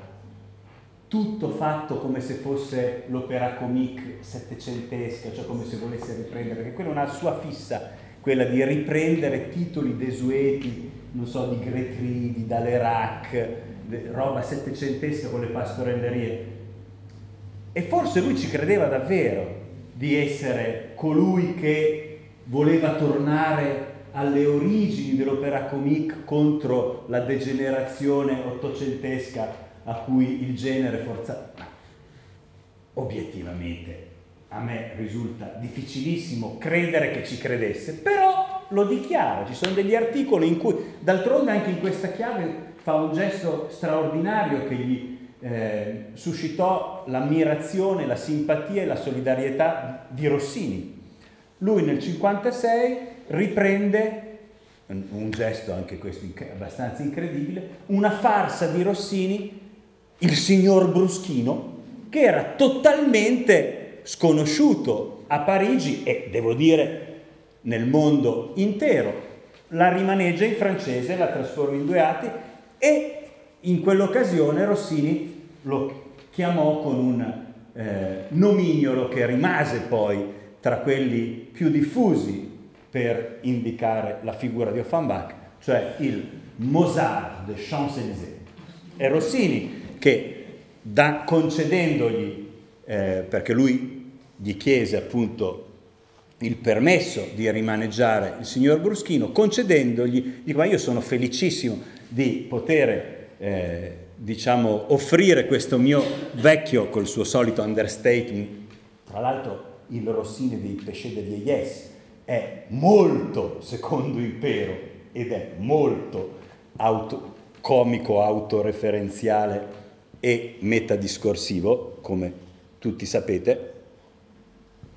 [SPEAKER 4] tutto fatto come se fosse l'opera comique settecentesca, cioè come se volesse riprendere, perché quella è una sua fissa, quella di riprendere titoli desueti, non so, di Grétry, di Dalérac, roba settecentesca con le pastorellerie. E forse lui ci credeva davvero di essere colui che voleva tornare alle origini dell'opera comique contro la degenerazione ottocentesca a cui il genere forza. Ma obiettivamente a me risulta difficilissimo credere che ci credesse, però lo dichiara. Ci sono degli articoli in cui, d'altronde anche in questa chiave fa un gesto straordinario che gli eh, suscitò l'ammirazione, la simpatia e la solidarietà di Rossini. Lui nel cinquantasei riprende, un gesto anche questo abbastanza incredibile, una farsa di Rossini, Il signor Bruschino, che era totalmente sconosciuto a Parigi e, devo dire, nel mondo intero. La rimaneggia in francese, la trasforma in due atti e in quell'occasione Rossini lo chiamò con un eh, nomignolo che rimase poi tra quelli più diffusi per indicare la figura di Offenbach, cioè il Mozart des Champs-Élysées. E Rossini che, da, concedendogli, eh, perché lui gli chiese appunto il permesso di rimaneggiare il signor Bruschino, concedendogli, dico, ma io sono felicissimo di poter, eh, diciamo, offrire questo mio vecchio, col suo solito understatement, tra l'altro il Rossini dei Péché de Vieillesse è molto secondo impero ed è molto auto, comico, autoreferenziale e metadiscorsivo, come tutti sapete.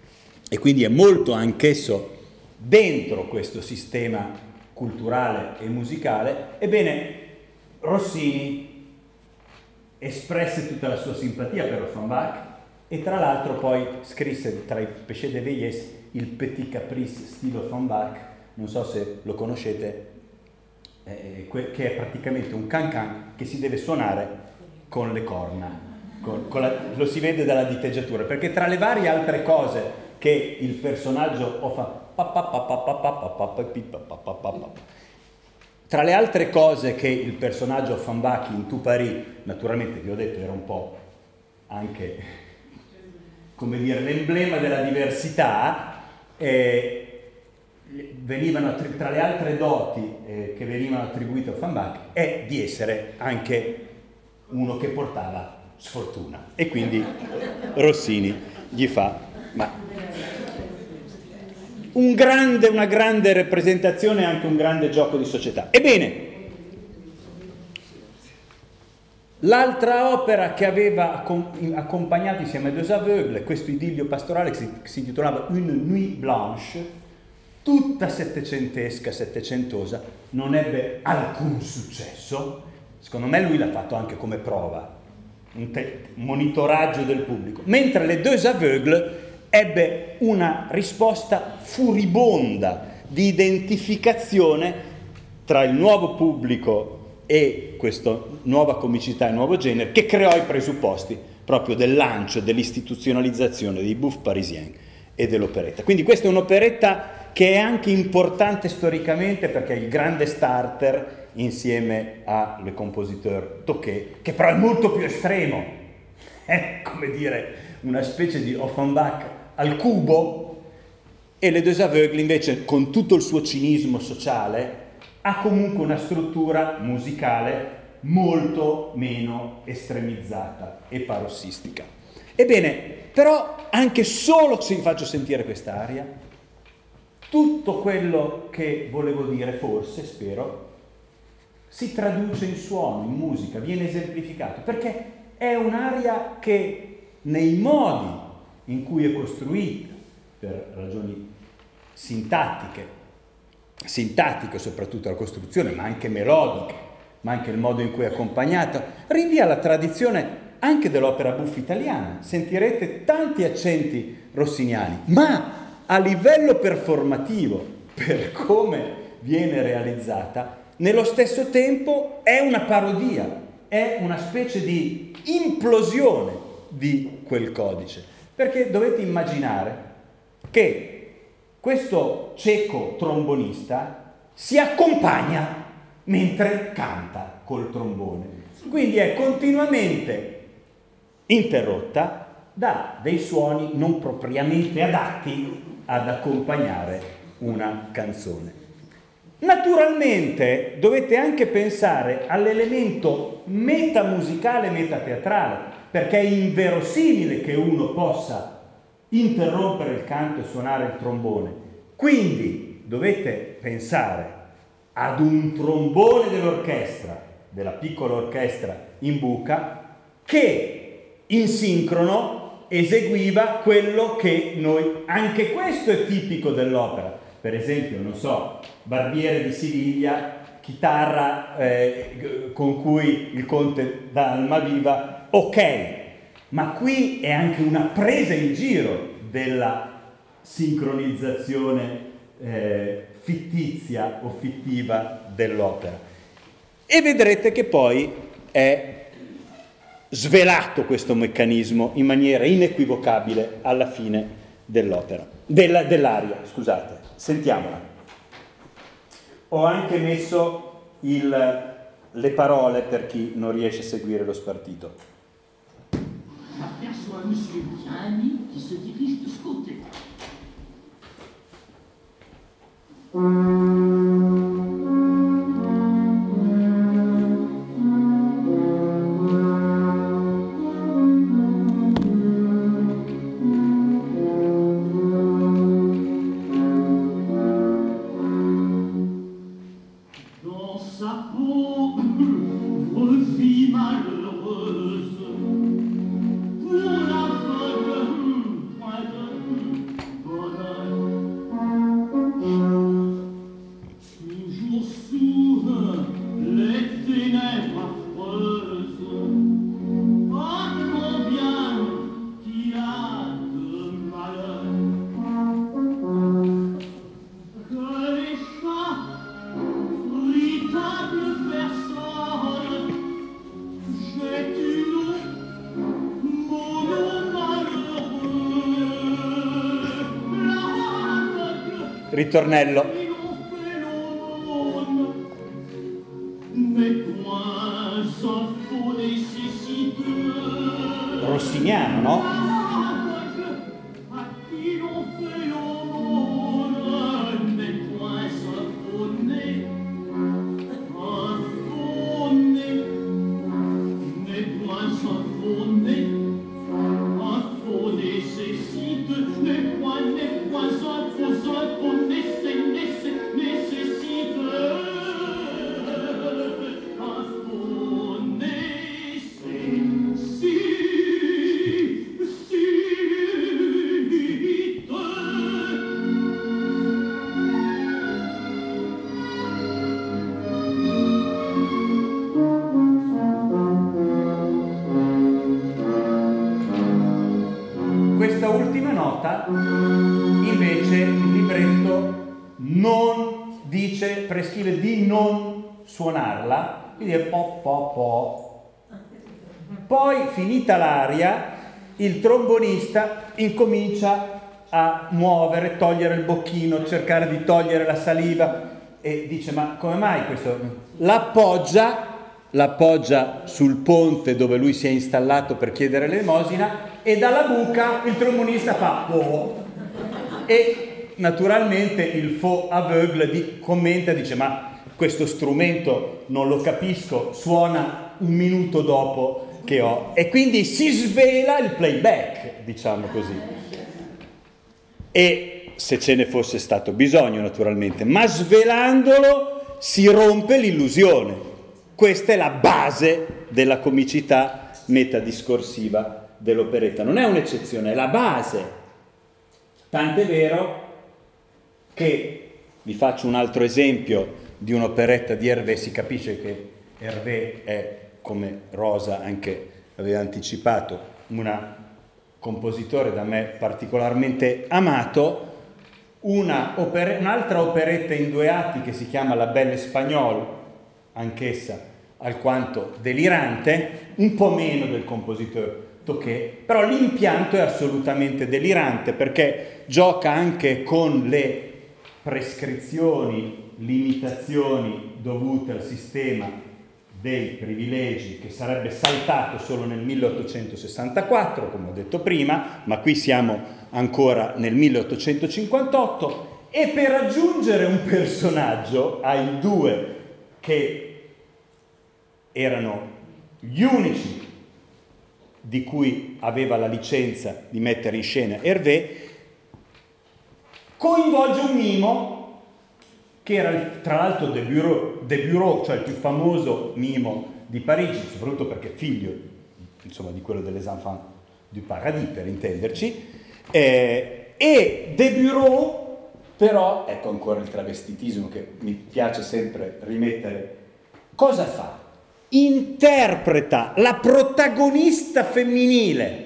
[SPEAKER 4] e quindi è molto anch'esso dentro questo sistema culturale e musicale. Ebbene, Rossini espresse tutta la sua simpatia per Offenbach e tra l'altro poi scrisse tra i Péchés de vieillesse il Petit Caprice stile Offenbach, non so se lo conoscete, eh, che è praticamente un can-can che si deve suonare con le corna, con, con la, lo si vede dalla diteggiatura, perché tra le varie altre cose che il personaggio tra le altre cose che il personaggio Offenbach in Tu Paris, naturalmente vi ho detto era un po' anche, come dire, l'emblema della diversità, eh, venivano tra le altre doti eh, che venivano attribuite a Offenbach è di essere anche uno che portava sfortuna, e quindi Rossini gli fa ma un grande, una grande rappresentazione e anche un grande gioco di società. Ebbene, l'altra opera che aveva accompagnato insieme a Deux Aveugles, questo idillio pastorale che si, si intitolava Une Nuit Blanche, tutta settecentesca, settecentosa, non ebbe alcun successo. Secondo me lui l'ha fatto anche come prova, un, te- un monitoraggio del pubblico, mentre le Deux Aveugles ebbe una risposta furibonda di identificazione tra il nuovo pubblico e questa nuova comicità e nuovo genere, che creò i presupposti proprio del lancio, dell'istituzionalizzazione dei Bouffe Parisien e dell'operetta. Quindi questa è un'operetta che è anche importante storicamente perché è il grande starter insieme a Le Compositeur Tocqué, che però è molto più estremo, è come dire una specie di Offenbach al cubo, e Le Deux Aveugles invece, con tutto il suo cinismo sociale, ha comunque una struttura musicale molto meno estremizzata e parossistica. Ebbene, però anche solo se vi faccio sentire quest'aria, tutto quello che volevo dire, forse, spero, si traduce in suono, in musica, viene esemplificato, perché è un'aria che nei modi in cui è costruita, per ragioni sintattiche, sintattiche soprattutto la costruzione, ma anche melodiche, ma anche il modo in cui è accompagnata, rinvia alla tradizione anche dell'opera buffa italiana. Sentirete tanti accenti rossiniani, ma a livello performativo, per come viene realizzata, nello stesso tempo è una parodia, è una specie di implosione di quel codice. Perché dovete immaginare che questo cieco trombonista si accompagna mentre canta col trombone. Quindi è continuamente interrotta da dei suoni non propriamente adatti ad accompagnare una canzone. Naturalmente dovete anche pensare all'elemento metamusicale, metateatrale, perché è inverosimile che uno possa interrompere il canto e suonare il trombone. Quindi dovete pensare ad un trombone dell'orchestra, della piccola orchestra in buca, che in sincrono eseguiva quello che noi... Anche questo è tipico dell'opera. Per esempio, non so, Barbiere di Siviglia, chitarra eh, con cui il conte d'Almaviva, ok, ma qui è anche una presa in giro della sincronizzazione eh, fittizia o fittiva dell'opera. E vedrete che poi è svelato questo meccanismo in maniera inequivocabile alla fine dell'opera, della, dell'aria, scusate. Sentiamola. Ho anche messo il, le parole per chi non riesce a seguire lo spartito.
[SPEAKER 2] Aperçoit monsieur un ami qui se dirige de ce côté. Dans sa peau, revit malheureuse. Pour la bonne, point de
[SPEAKER 4] ritornello. Rossiniano, no? Invece il libretto non dice, prescrive di non suonarla, quindi è po po po. Poi, finita l'aria, il trombonista incomincia a muovere, togliere il bocchino, cercare di togliere la saliva e dice: ma come mai questo? L'appoggia, l'appoggia sul ponte dove lui si è installato per chiedere l'elemosina e dalla buca il trombonista fa oh. E naturalmente il faux aveugle di, commenta, dice: ma questo strumento non lo capisco, suona un minuto dopo che ho, e quindi si svela il playback, diciamo così, e se ce ne fosse stato bisogno naturalmente, ma svelandolo si rompe l'illusione. Questa è la base della comicità metadiscorsiva dell'operetta, non è un'eccezione, è la base. Tant'è vero che vi faccio un altro esempio di un'operetta di Hervé. Si capisce che Hervé è, come Rosa anche aveva anticipato, un compositore da me particolarmente amato. Una opere, un'altra operetta in due atti che si chiama La Belle Espagnole, anch'essa alquanto delirante, un po' meno del compositore Tocqué, però l'impianto è assolutamente delirante perché gioca anche con le prescrizioni, limitazioni dovute al sistema dei privilegi che sarebbe saltato solo nel milleottocentosessantaquattro, come ho detto prima, ma qui siamo ancora nel milleottocentocinquantotto, e per aggiungere un personaggio ai due che erano gli unici di cui aveva la licenza di mettere in scena Hervé, coinvolge un mimo che era tra l'altro De Bureau, De Bureau, cioè il più famoso mimo di Parigi, soprattutto perché figlio, insomma, di quello delles Enfants du Paradis, per intenderci, eh, e De Bureau però, ecco ancora il travestitismo che mi piace sempre rimettere, cosa fa? Interpreta la protagonista femminile,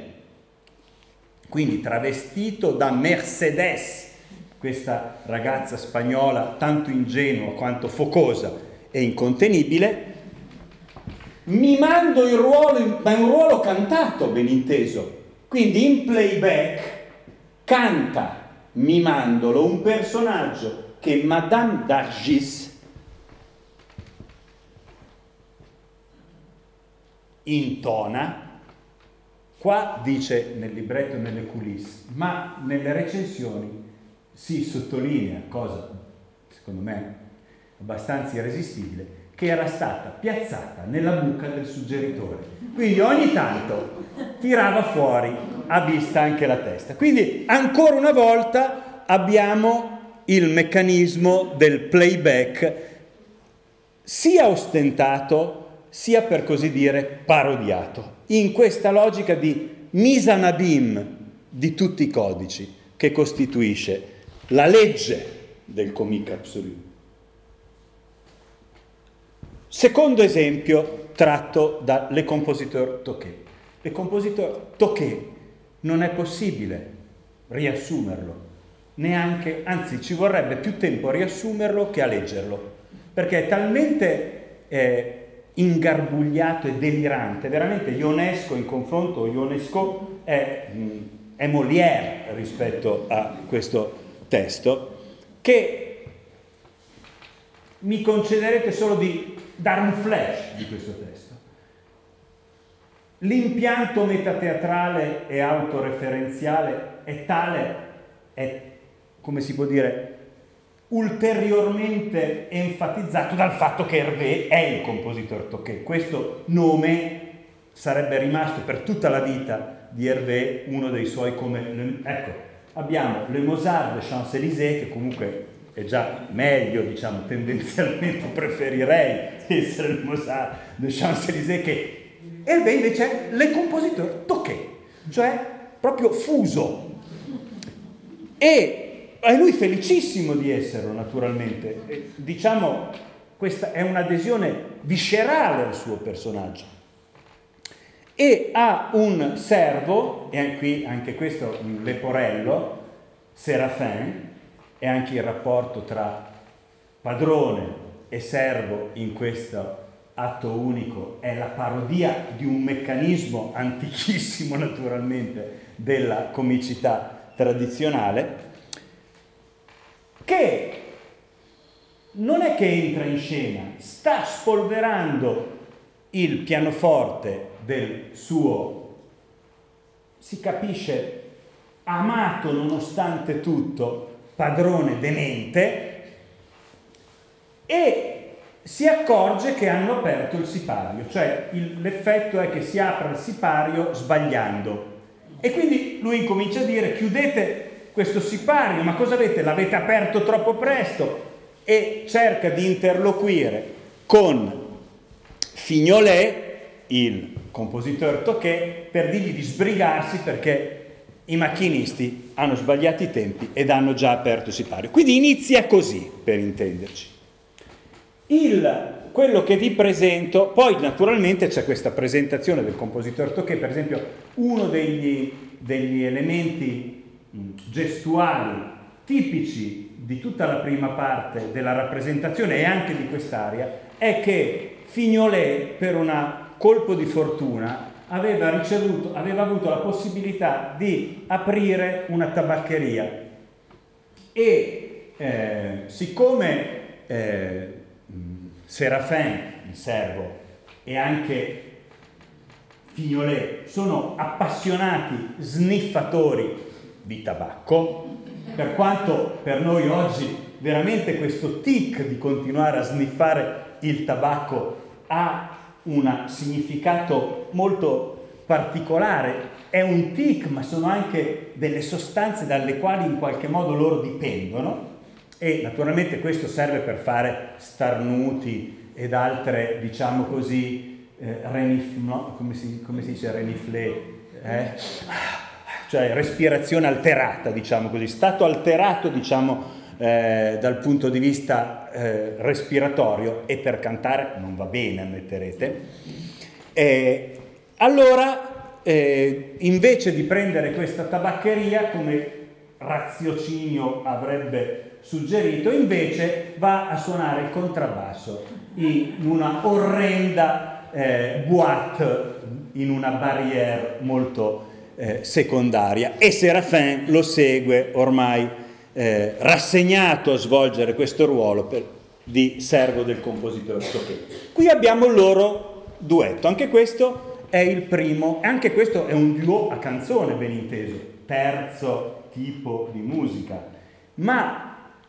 [SPEAKER 4] quindi travestito da Mercedes, questa ragazza spagnola tanto ingenua quanto focosa e incontenibile, mimando il ruolo, ma un ruolo cantato, ben inteso, quindi in playback canta, mimandolo, un personaggio che Madame d'Argis intona. Qua dice nel libretto e nelle coulisse, ma nelle recensioni si sottolinea, cosa secondo me abbastanza irresistibile, che era stata piazzata nella buca del suggeritore, quindi ogni tanto tirava fuori a vista anche la testa. Quindi ancora una volta abbiamo il meccanismo del playback sia ostentato sia, per così dire, parodiato, in questa logica di mise en abîme di tutti i codici che costituisce la legge del comique absolu. Secondo esempio tratto da Le Compositeur Tocqué. Le Compositeur Tocqué non è possibile riassumerlo, neanche, anzi ci vorrebbe più tempo a riassumerlo che a leggerlo, perché è talmente eh, ingarbugliato e delirante, veramente Ionesco in confronto, Ionesco è, è Molière rispetto a questo testo,
[SPEAKER 5] che mi concederete solo di dare un flash di questo testo. L'impianto metateatrale e autoreferenziale è tale, è, come si può dire, ulteriormente enfatizzato dal fatto che Hervé è il compositor Tocqué. Questo nome sarebbe rimasto per tutta la vita di Hervé uno dei suoi come... Ecco, abbiamo Le Mozart de Champs-Élysées, che comunque è già meglio, diciamo, tendenzialmente preferirei essere il Mozart de Champs-Élysées, che Hervé invece è le compositor Tocqué, cioè proprio fuso. E è lui felicissimo di esserlo, naturalmente. E, diciamo, questa è un'adesione viscerale al suo personaggio. E ha un servo, e qui anche questo un leporello, Séraphin, e anche il rapporto tra padrone e servo in questo atto unico è la parodia di un meccanismo antichissimo, naturalmente, della comicità tradizionale, che non è che entra in scena, sta spolverando il pianoforte del suo, si capisce, amato nonostante tutto, padrone demente, e si accorge che hanno aperto il sipario, cioè il, l'effetto è che si apre il sipario sbagliando, e quindi lui incomincia a dire: chiudete questo sipario, ma cosa avete? L'avete aperto troppo presto, e cerca di interloquire con Fignolet, il compositor Tocqué, per dirgli di sbrigarsi perché i macchinisti hanno sbagliato i tempi ed hanno già aperto il sipario. Quindi inizia così, per intenderci. Il, quello che vi presento, poi naturalmente c'è questa presentazione del compositor Tocqué, per esempio uno degli, degli elementi gestuali tipici di tutta la prima parte della rappresentazione e anche di quest'aria è che Fignolet, per un colpo di fortuna, aveva ricevuto, aveva avuto la possibilità di aprire una tabaccheria e eh, siccome eh, Séraphin, il servo, e anche Fignolet sono appassionati sniffatori di tabacco, per quanto per noi oggi veramente questo tic di continuare a sniffare il tabacco ha un significato molto particolare, è un tic, ma sono anche delle sostanze dalle quali in qualche modo loro dipendono, e naturalmente questo serve per fare starnuti ed altre, diciamo così, eh, renif, no? come, si, come si dice reniflé, eh? cioè respirazione alterata, diciamo così, stato alterato, diciamo, eh, dal punto di vista eh, respiratorio, e per cantare non va bene, ammetterete. Eh, allora, eh, invece di prendere questa tabaccheria, come raziocinio avrebbe suggerito, invece va a suonare il contrabbasso in una orrenda eh, boîte, in una barrière molto eh, secondaria, e Séraphin lo segue ormai eh, rassegnato a svolgere questo ruolo per, di servo del compositore Tocqué. Qui abbiamo il loro duetto, anche questo è il primo, anche questo è un duo a canzone, ben inteso, terzo tipo di musica, ma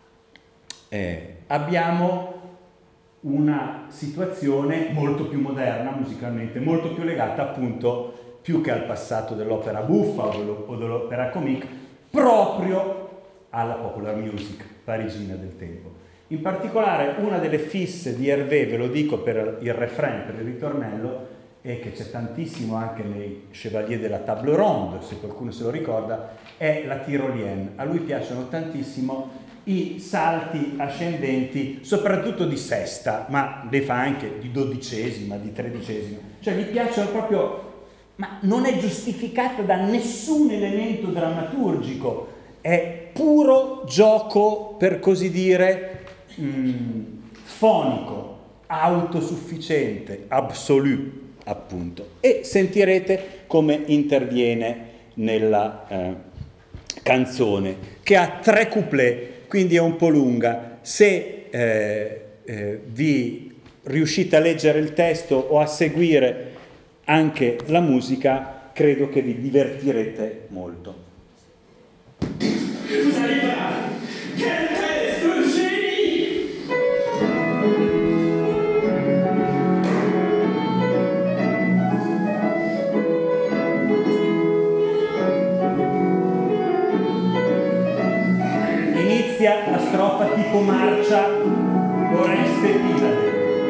[SPEAKER 5] eh, abbiamo una situazione molto più moderna musicalmente, molto più legata appunto, più che al passato dell'opera buffa o dell'opera comique, proprio alla popular music parigina del tempo. In particolare una delle fisse di Hervé, ve lo dico per il refrain, per il ritornello, e che c'è tantissimo anche nei Chevalier de la Table Ronde, se qualcuno se lo ricorda, è la tyrolienne. A lui piacciono tantissimo i salti ascendenti, soprattutto di sesta, ma le fa anche di dodicesima, di tredicesima. Cioè gli piacciono proprio, ma non è giustificata da nessun elemento drammaturgico, è puro gioco, per così dire, mh, fonico, autosufficiente, absolu, appunto. E sentirete come interviene nella eh, canzone, che ha tre couplet, quindi è un po' lunga. Se eh, eh, vi riuscite a leggere il testo o a seguire anche la musica, credo che vi divertirete molto.
[SPEAKER 2] Vous allez voir, quel reste génie!
[SPEAKER 5] Inizia la strofa tipo marcia Oreste e Pilade.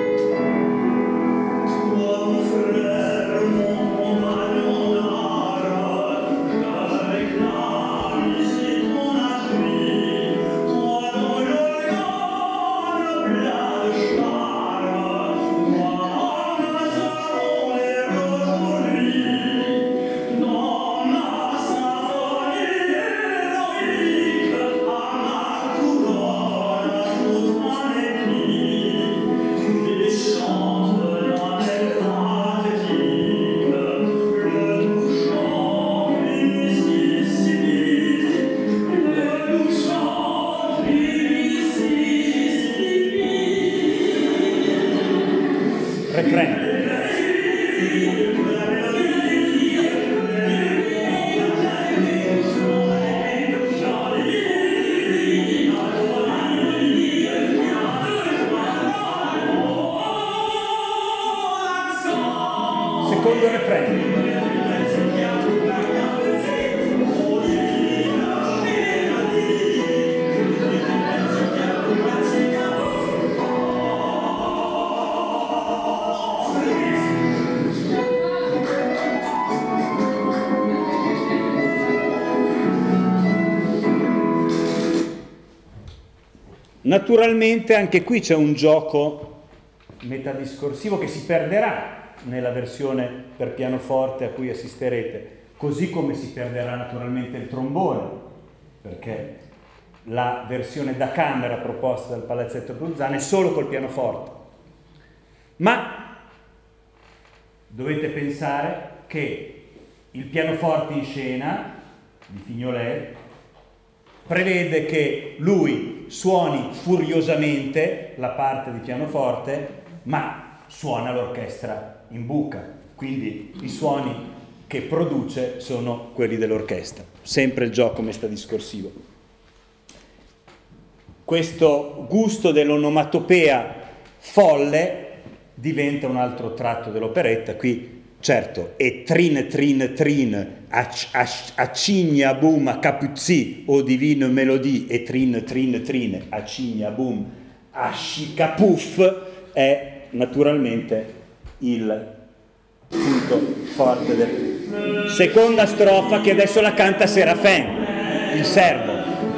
[SPEAKER 5] Secondo refrain. Naturalmente anche qui c'è un gioco metadiscorsivo che si perderà nella versione per pianoforte a cui assisterete, così come si perderà naturalmente il trombone, perché la versione da camera proposta dal Palazzetto Brunzane è solo col pianoforte. Ma dovete pensare che il pianoforte in scena di Fignolet prevede che lui suoni furiosamente la parte di pianoforte, ma suona l'orchestra in buca, quindi i suoni che produce sono quelli dell'orchestra. Sempre il gioco metadiscorsivo. Questo gusto dell'onomatopea folle diventa un altro tratto dell'operetta. Qui, certo, è trin, trin, trin, accigna, boom, capuzzi, o divino melodie, e trin, trin, trin, accigna, boom, ascicapuff, è naturalmente il punto forte del... Seconda strofa che adesso la canta Séraphin, il servo.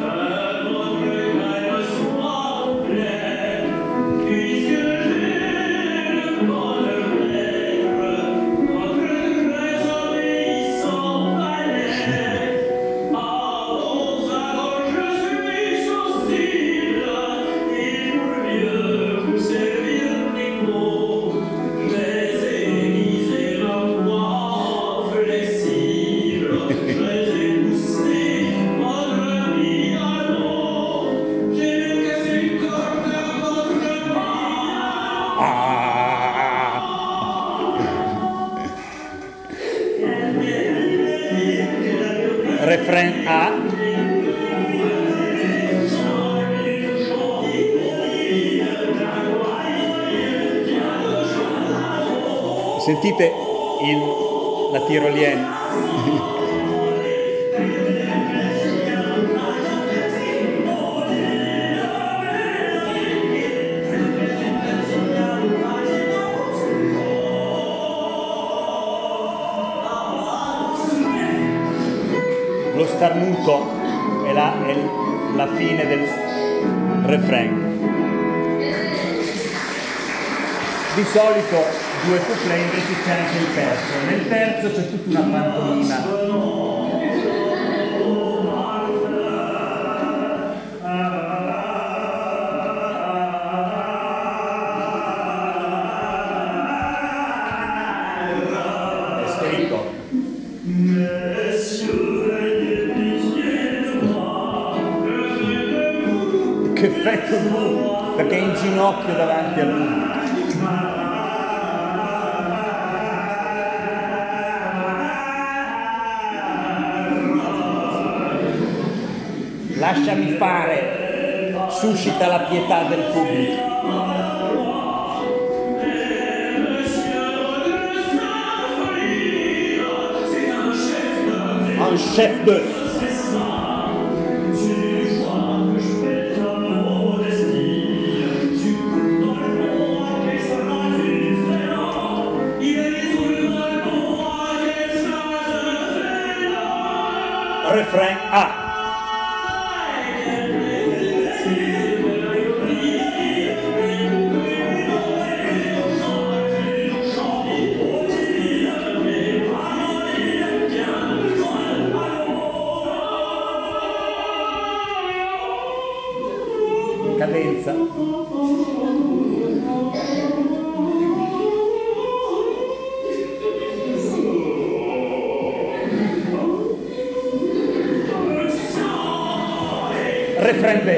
[SPEAKER 5] Refrain A. Sentite il, la tirolienne. Lo starnuto è la, è la fine del refrain. Di solito due couplet, invece c'è anche il terzo. Nel terzo c'è tutta una pantomima. che effetto tu, perché è in ginocchio davanti al pubblico. Lasciami fare, suscita la pietà del pubblico. Un chef d'œuvre. Refrain A. Cadenza. Refrain B.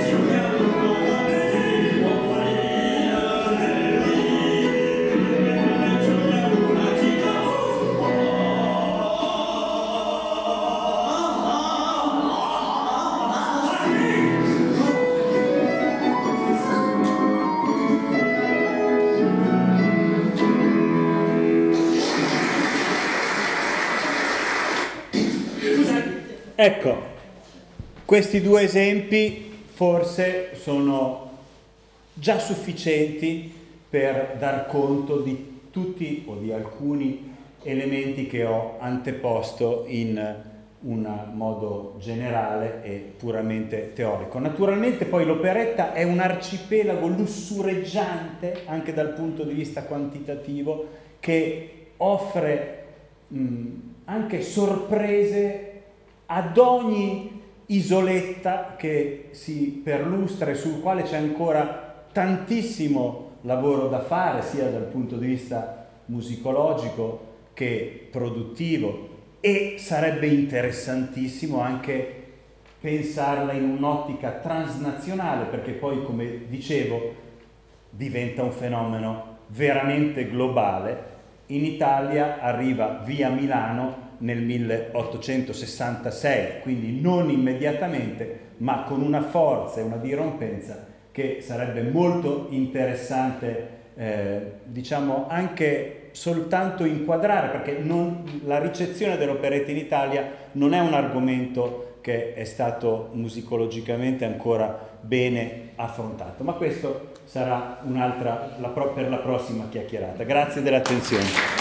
[SPEAKER 5] Ecco, questi due esempi forse sono già sufficienti per dar conto di tutti o di alcuni elementi che ho anteposto in un modo generale e puramente teorico. Naturalmente poi l'operetta è un arcipelago lussureggiante anche dal punto di vista quantitativo, che offre mh, anche sorprese ad ogni isoletta che si perlustra e sul quale c'è ancora tantissimo lavoro da fare, sia dal punto di vista musicologico che produttivo, e sarebbe interessantissimo anche pensarla in un'ottica transnazionale, perché poi, come dicevo, diventa un fenomeno veramente globale. In Italia arriva via Milano nel milleottocentosessantasei, quindi non immediatamente, ma con una forza e una dirompenza che sarebbe molto interessante, eh, diciamo, anche soltanto inquadrare, perché non, la ricezione dell'operetta in Italia non è un argomento che è stato musicologicamente ancora bene affrontato, ma questo sarà un'altra la, per la prossima chiacchierata. Grazie dell'attenzione.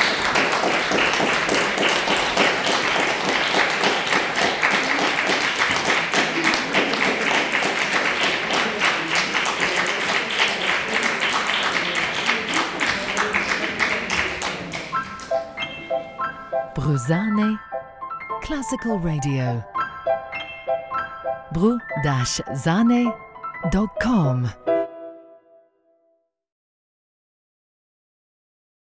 [SPEAKER 1] Bruzane Classical Radio. bru dash zane dot com